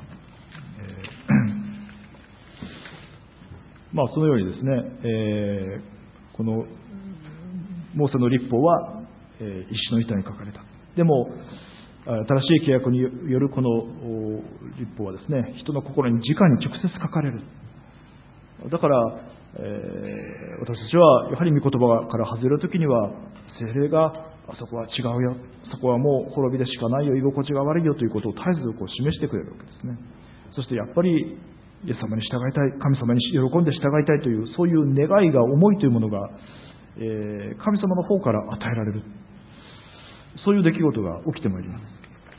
そのようにですね、このモーセの律法は石の板に書かれた。でも新しい契約によるこの律法はですね、人の心に直に直接書かれる。だから、私たちはやはり御言葉から外れるときには、聖霊があそこは違うよ、そこはもう滅びでしかないよ、居心地が悪いよということを絶えず示してくれるわけですね。そしてやっぱりイエス様に従いたい、神様に喜んで従いたいという、そういう願いが、思いというものが、神様の方から与えられる、そういう出来事が起きてまいります。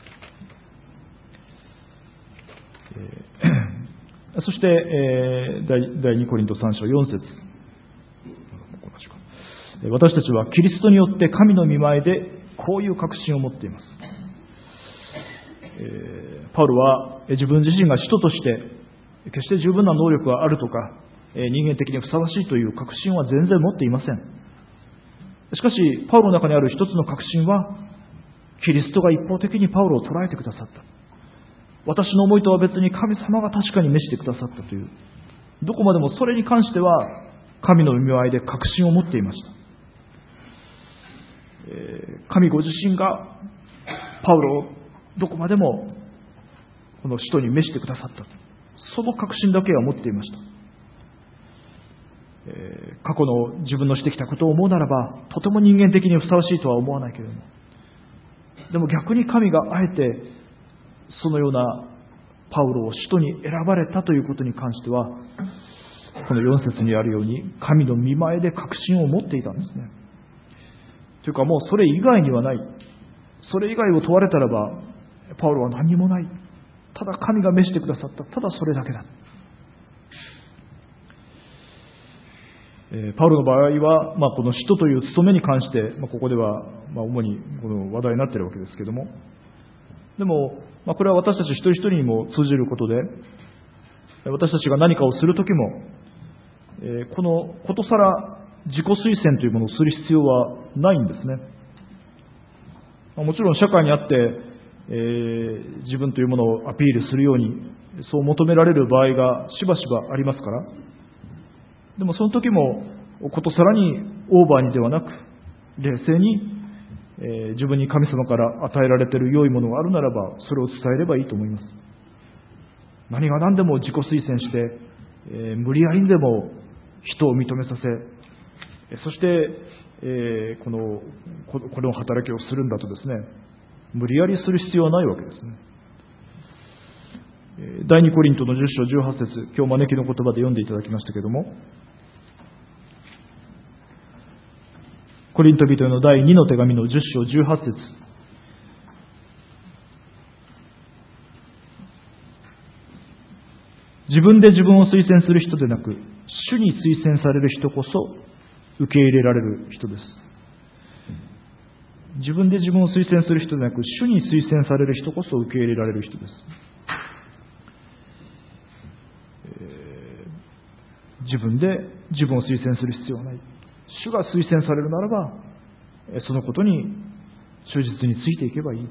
そして、第2コリント3章4節、私たちはキリストによって神の御前でこういう確信を持っています。パウロは自分自身が使徒として決して十分な能力があるとか、人間的にふさわしいという確信は全然持っていません。しかしパウロの中にある一つの確信は、キリストが一方的にパウロを捉えてくださった、私の思いとは別に神様が確かに召してくださったという、どこまでもそれに関しては神の御前で確信を持っていました。神ご自身がパウロをどこまでもこの使徒に召してくださった、その確信だけは持っていました。過去の自分のしてきたことを思うならば、とても人間的にふさわしいとは思わないけれども、でも逆に神があえてそのようなパウロを使徒に選ばれたということに関しては、この4節にあるように神の御前で確信を持っていたんですね。というか、もうそれ以外にはない、それ以外を問われたらばパウロは何にもない、ただ神が召してくださった、ただそれだけだ。パウロの場合は、この使徒という務めに関して、ここでは主にこの話題になっているわけですけれども、でも、これは私たち一人一人にも通じることで、私たちが何かをするときも、このことさら自己推薦というものをする必要はないんですね。もちろん社会にあって、自分というものをアピールするようにそう求められる場合がしばしばありますから、でもその時もことさらにオーバーにではなく、冷静に、自分に神様から与えられている良いものがあるならば、それを伝えればいいと思います。何が何でも自己推薦して、無理やりにでも人を認めさせ、そして、この働きをするんだとですね、無理やりする必要はないわけですね。第2コリントの10章18節、今日招きの言葉で読んでいただきましたけれども、コリント人への第2の手紙の10章18節、自分で自分を推薦する人でなく、主に推薦される人こそ受け入れられる人です。自分で自分を推薦する人でなく、主に推薦される人こそ受け入れられる人です。自分で自分を推薦する必要はない。主が推薦されるならば、そのことに忠実についていけばいい。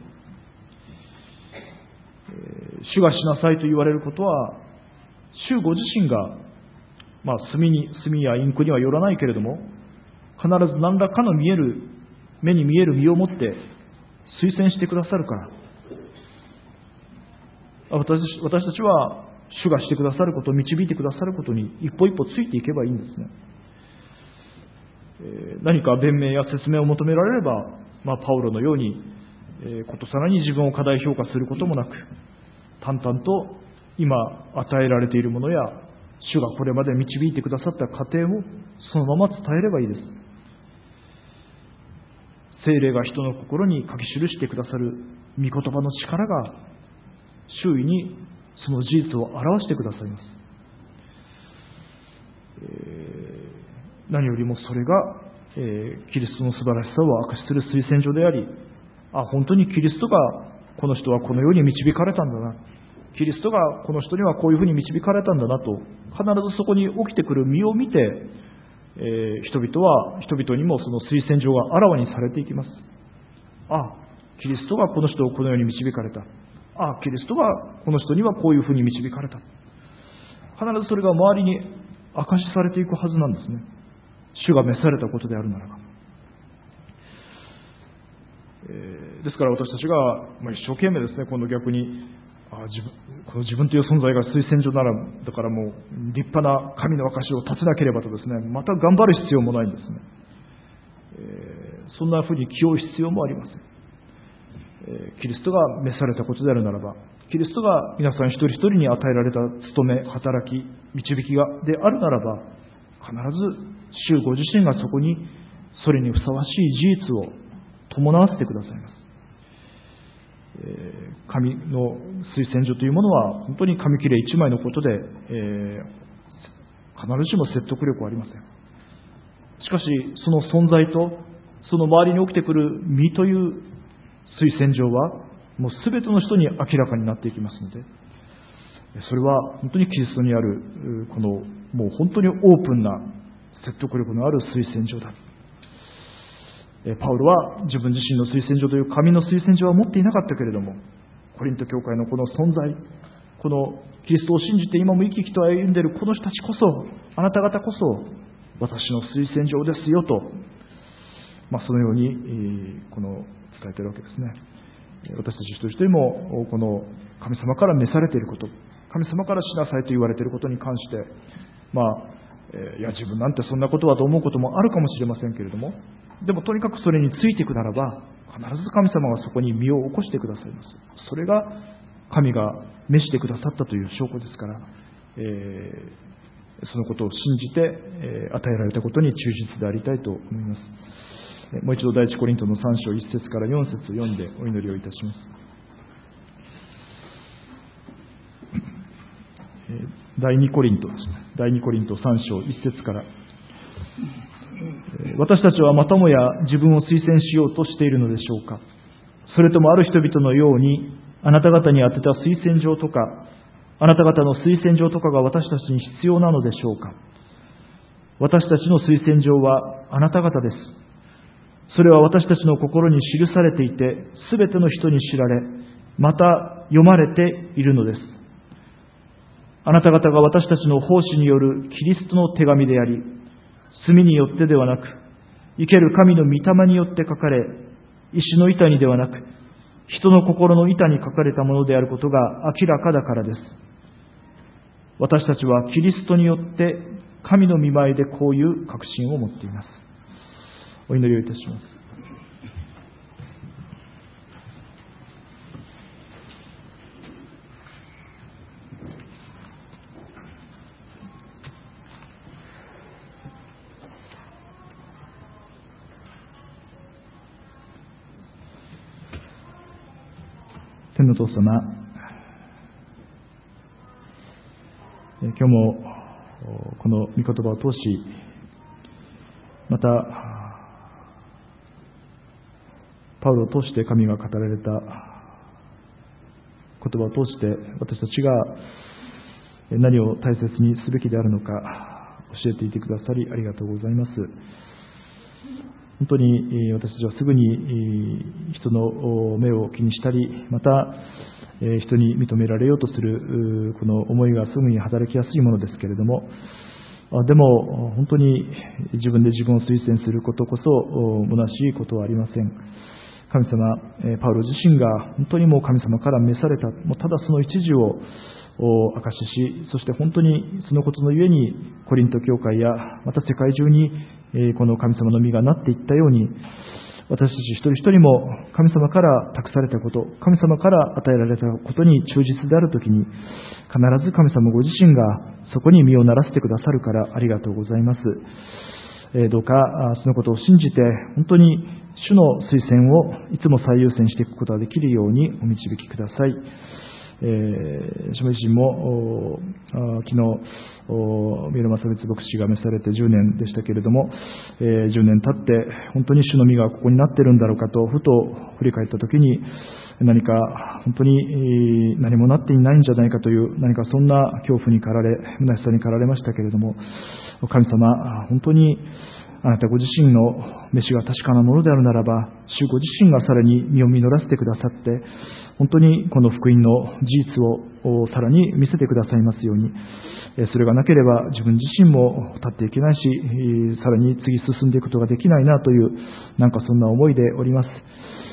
主がしなさいと言われることは、主ご自身が、墨やインクにはよらないけれども、必ず何らかの目に見える身をもって推薦してくださるから、私たちは主がしてくださること、導いてくださることに一歩一歩ついていけばいいんですね。何か弁明や説明を求められれば、パウロのように、ことさらに自分を過大評価することもなく、淡々と今与えられているものや、主がこれまで導いてくださった過程をそのまま伝えればいいです。聖霊が人の心に書き記してくださる御言葉の力が周囲にその事実を表してくださいます。何よりもそれが、キリストの素晴らしさを証しする推薦状であり、本当にキリストがこの人はこのように導かれたんだな、キリストがこの人にはこういうふうに導かれたんだなと、必ずそこに起きてくる身を見て、人々にもその推薦状があらわにされていきます。キリストがこの人をこのように導かれた。キリストがこの人にはこういうふうに導かれた。必ずそれが周りに証しされていくはずなんですね。主が召されたことであるならば。 ですから私たちが一生懸命ですね、今度逆にこの自分という存在が推薦所なら、だからもう立派な神の証を立てなければとですね、また頑張る必要もないんですね。そんなふうに気負う必要もありません。キリストが召されたことであるならば、キリストが皆さん一人一人に与えられた務め、働き、導きがであるならば、必ず主ご自身がそこにそれにふさわしい事実を伴わせてくださいます。神の推薦所というものは本当に紙切れ一枚のことで、必ずしも説得力はありません。しかしその存在とその周りに起きてくる身という推薦状はもう全ての人に明らかになっていきますので、それは本当にキリストにあるこのもう本当にオープンな説得力のある推薦状だ。パウロは自分自身の推薦状という神の推薦状は持っていなかったけれども、コリント教会のこの存在、このキリストを信じて今も生き生きと歩んでいるこの人たちこそ、あなた方こそ私の推薦状ですよと、そのように伝えているわけですね。私たち一人一人もこの神様から召されていること、神様からしなさいと言われていることに関して、いや自分なんてそんなことはと思うこともあるかもしれませんけれども、でもとにかくそれについていくならば、必ず神様がそこに身を起こしてくださいます。それが神が召してくださったという証拠ですから、そのことを信じて、与えられたことに忠実でありたいと思います。もう一度第一コリントの3章1節から4節を読んでお祈りをいたします。第2コリントですね。第2コリント3章1節から、私たちはまたもや自分を推薦しようとしているのでしょうか。それともある人々のようにあなた方に宛てた推薦状とかあなた方の推薦状とかが私たちに必要なのでしょうか。私たちの推薦状はあなた方です。それは私たちの心に記されていて、すべての人に知られ、また読まれているのです。あなた方が私たちの奉仕によるキリストの手紙であり、墨によってではなく、生ける神の御霊によって書かれ、石の板にではなく、人の心の板に書かれたものであることが明らかだからです。私たちはキリストによって神の御前でこういう確信を持っています。お祈りをいたします。天のお父様、今日もこの御言葉を通し、またパウロを通して神が語られた言葉を通して私たちが何を大切にすべきであるのか教えていてくださりありがとうございます。本当に私たちはすぐに人の目を気にしたり、また人に認められようとするこの思いがすぐに働きやすいものですけれども、でも本当に自分で自分を推薦することこそ虚しいことはありません。神様、パウロ自身が本当にもう神様から召された、もうただその一時を証しし、そして本当にそのことのゆえにコリント教会やまた世界中にこの神様の実がなっていったように、私たち一人一人も神様から託されたこと、神様から与えられたことに忠実であるときに、必ず神様ご自身がそこに身をならせてくださるからありがとうございます。どうかそのことを信じて、本当に主の推薦をいつも最優先していくことができるようにお導きください。主自身も昨日三浦正光牧師が召されて10年でしたけれども、10年経って本当に主の実がここになっているんだろうかとふと振り返ったときに、何か本当に何もなっていないんじゃないかという何かそんな恐怖に駆られ、虚しさに駆られましたけれども、神様、本当にあなたご自身の召しが確かなものであるならば、主ご自身がさらに身を実らせてくださって、本当にこの福音の事実をさらに見せてくださいますように、それがなければ自分自身も立っていけないし、さらに次進んでいくことができないなという、なんかそんな思いでおります。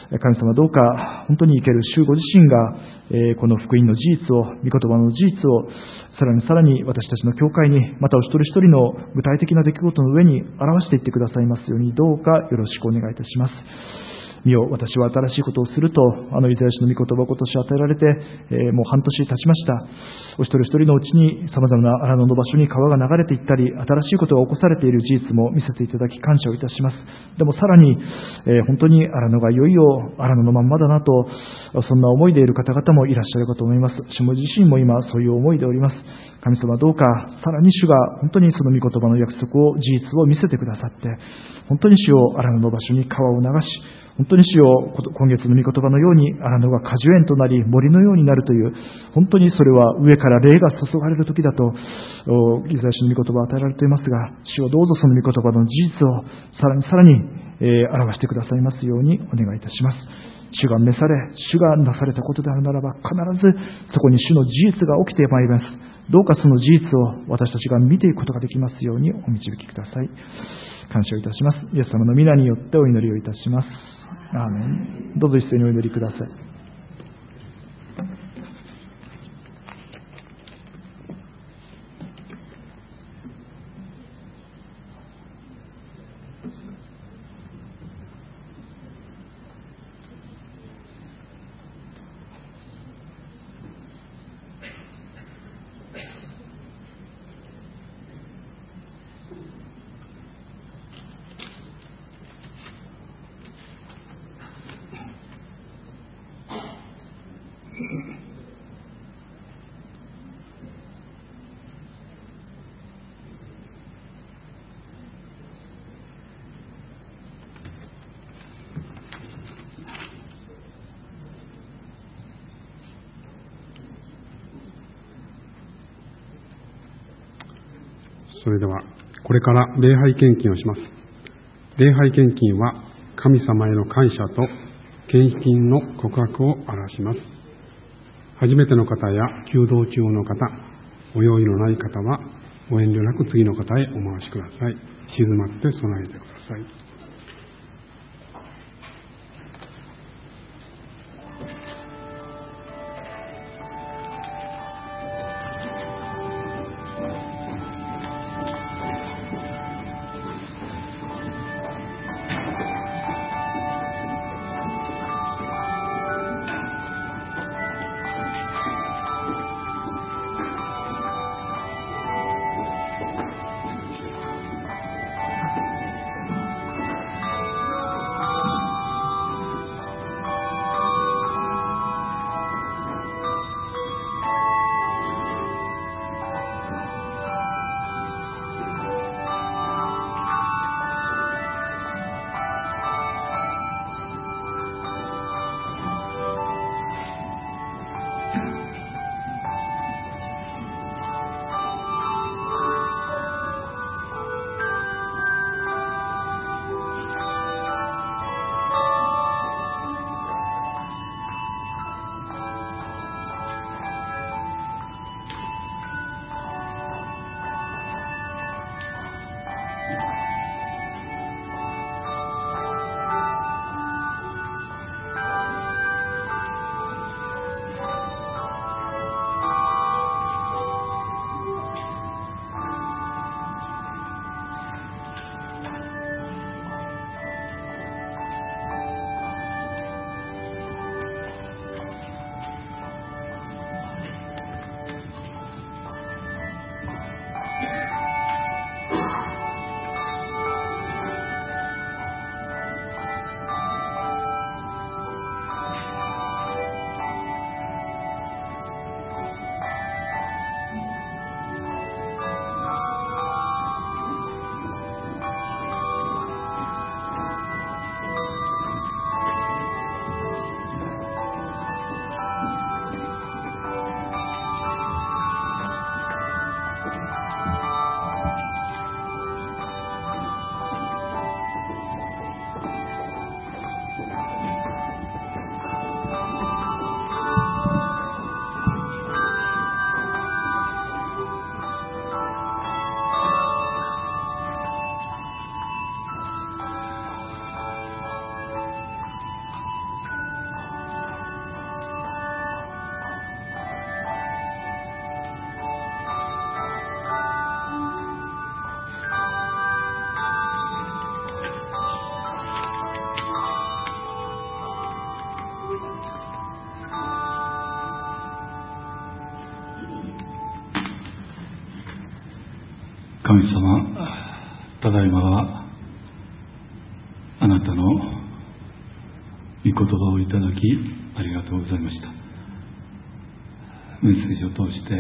神様どうか本当に生ける主ご自身が、この福音の事実を、御言葉の事実をさらに私たちの教会に、またお一人一人の具体的な出来事の上に表していってくださいますように、どうかよろしくお願いいたします。見よ、私は新しいことをすると、イザヤ書の御言葉を今年与えられて、もう半年経ちました。お一人一人のうちに様々な荒野の場所に川が流れていったり、新しいことが起こされている事実も見せていただき感謝をいたします。でもさらに、本当に荒野がいよいよ荒野のまんまだなと、そんな思いでいる方々もいらっしゃるかと思います。主も自身も今そういう思いでおります。神様どうか、さらに主が本当にその御言葉の約束を、事実を見せてくださって、本当に主を荒野の場所に川を流し、本当に主よ、今月の御言葉のように荒野が果樹園となり森のようになるという、本当にそれは上から霊が注がれる時だとイザヤ書の御言葉を与えられていますが、主をどうぞその御言葉の事実をさらに表してくださいますようにお願いいたします。主が召され、主がなされたことであるならば、必ずそこに主の事実が起きてまいります。どうかその事実を私たちが見ていくことができますようにお導きください。感謝をいたします。イエス様の皆によってお祈りをいたします。アーメン。どうぞ一斉にお祈りください。 それではこれから礼拝献金をします。礼拝献金は神様への感謝と献金の告白を表します。初めての方や弓道中の方、お用意のない方はご遠慮なく次の方へお回しください。静まって備えてください。 神様、ただいまはあなたの御言葉をいただきありがとうございました。メッセージを通して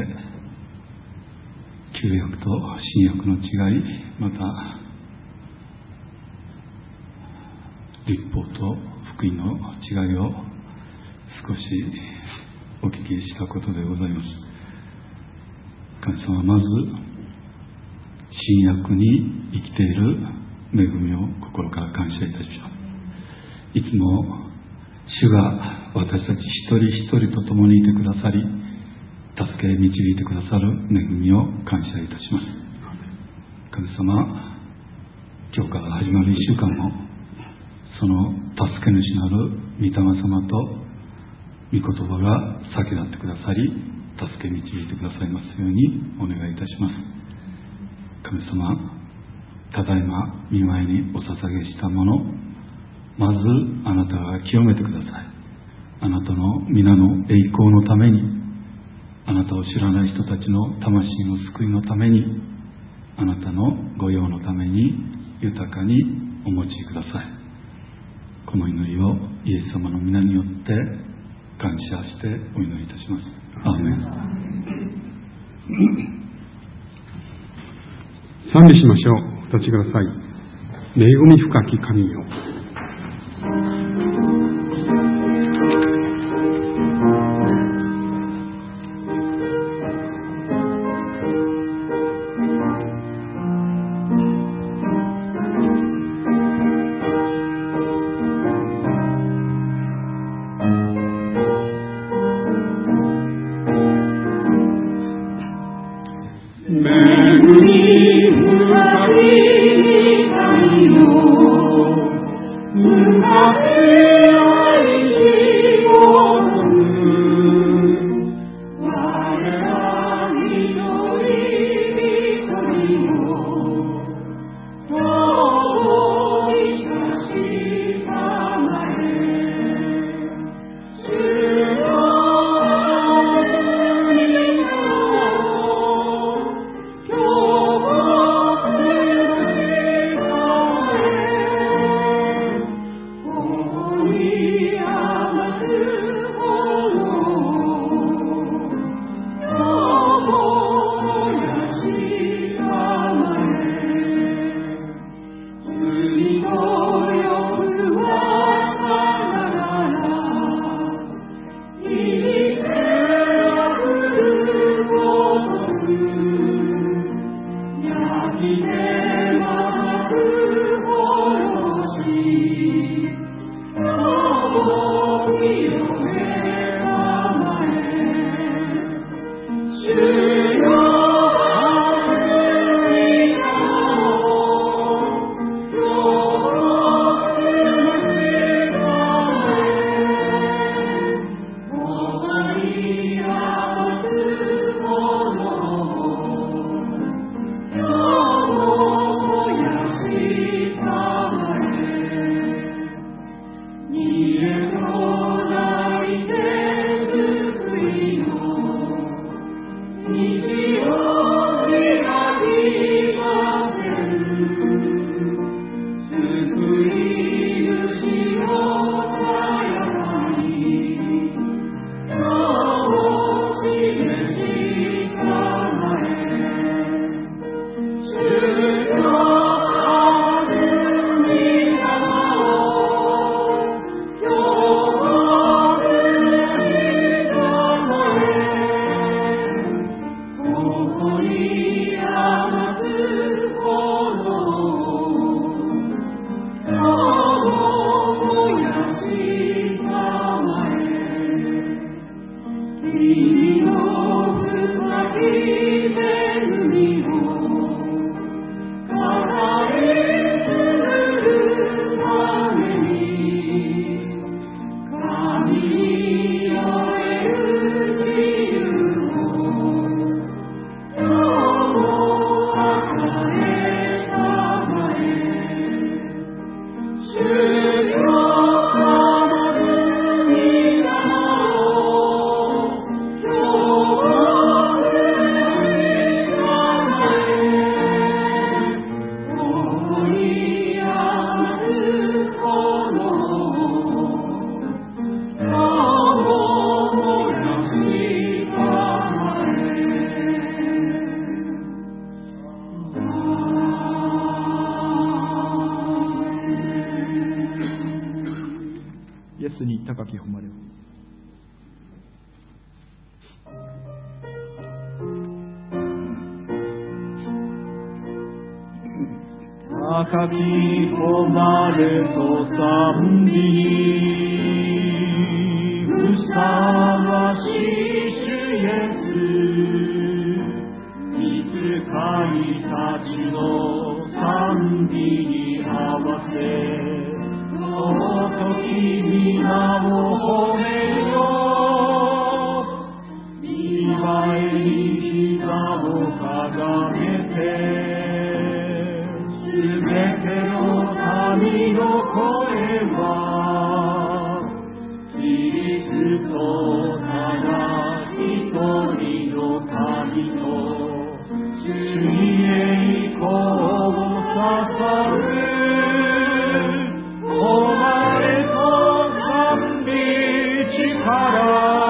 旧約と新約の違い、また律法と福音の違いを少しお聞きしたことでございます。神様、まず新約に生きている恵みを心から感謝いたします。いつも主が私たち一人一人と共にいてくださり、助け導いてくださる恵みを感謝いたします。神様、今日から始まる1週間もその助け主なる御霊様と御言葉が先立ってくださり、助け導いてくださいますようにお願いいたします。神様、ただいま御前にお捧げしたもの、まずあなたが清めてください。あなたの皆の栄光のために、あなたを知らない人たちの魂の救いのために、あなたの御用のために豊かにお持ちください。この祈りをイエス様の皆によって感謝してお祈りいたします。アーメン。 賛美しましょう。お立ちください。恵み深き神よ。 書き込まれと賛美にふさわしい主イエス、御使いたちの賛美に合わせ、その時皆を褒めるよ。見舞いに膝をかがめて、すべての神の声は、キリストただ一人の神と、主に栄光を捧ぐ。誉れと賛美力、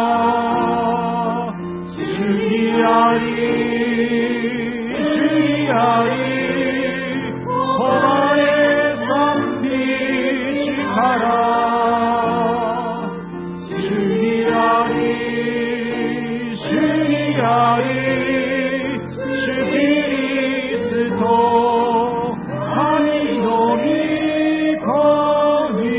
主にあり、主にあり、誉れ賛美力、主にあり、主にあり、主キリスト、神の御子に。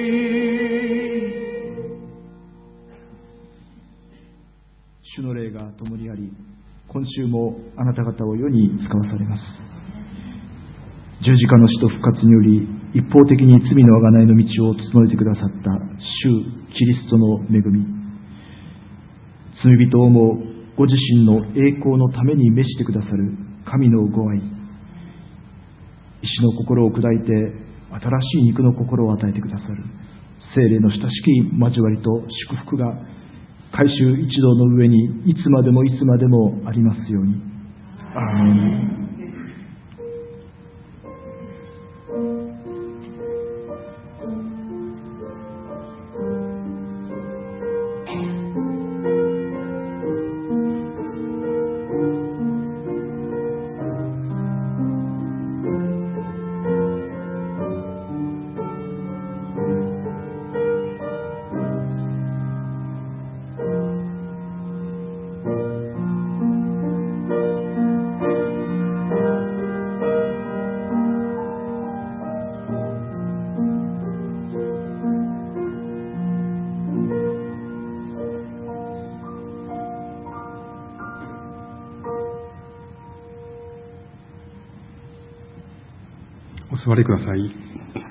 主の霊が共にあり、今週もあなた方を世に使わされます。十字架の死と復活により、一方的に罪の贖いの道を整えてくださった主キリストの恵み、罪人をもご自身の栄光のために召してくださる神のご愛、石の心を砕いて新しい肉の心を与えてくださる聖霊の親しき交わりと祝福が改宗一同の上にいつまでもいつまでもありますように。アーメン。 お座りください。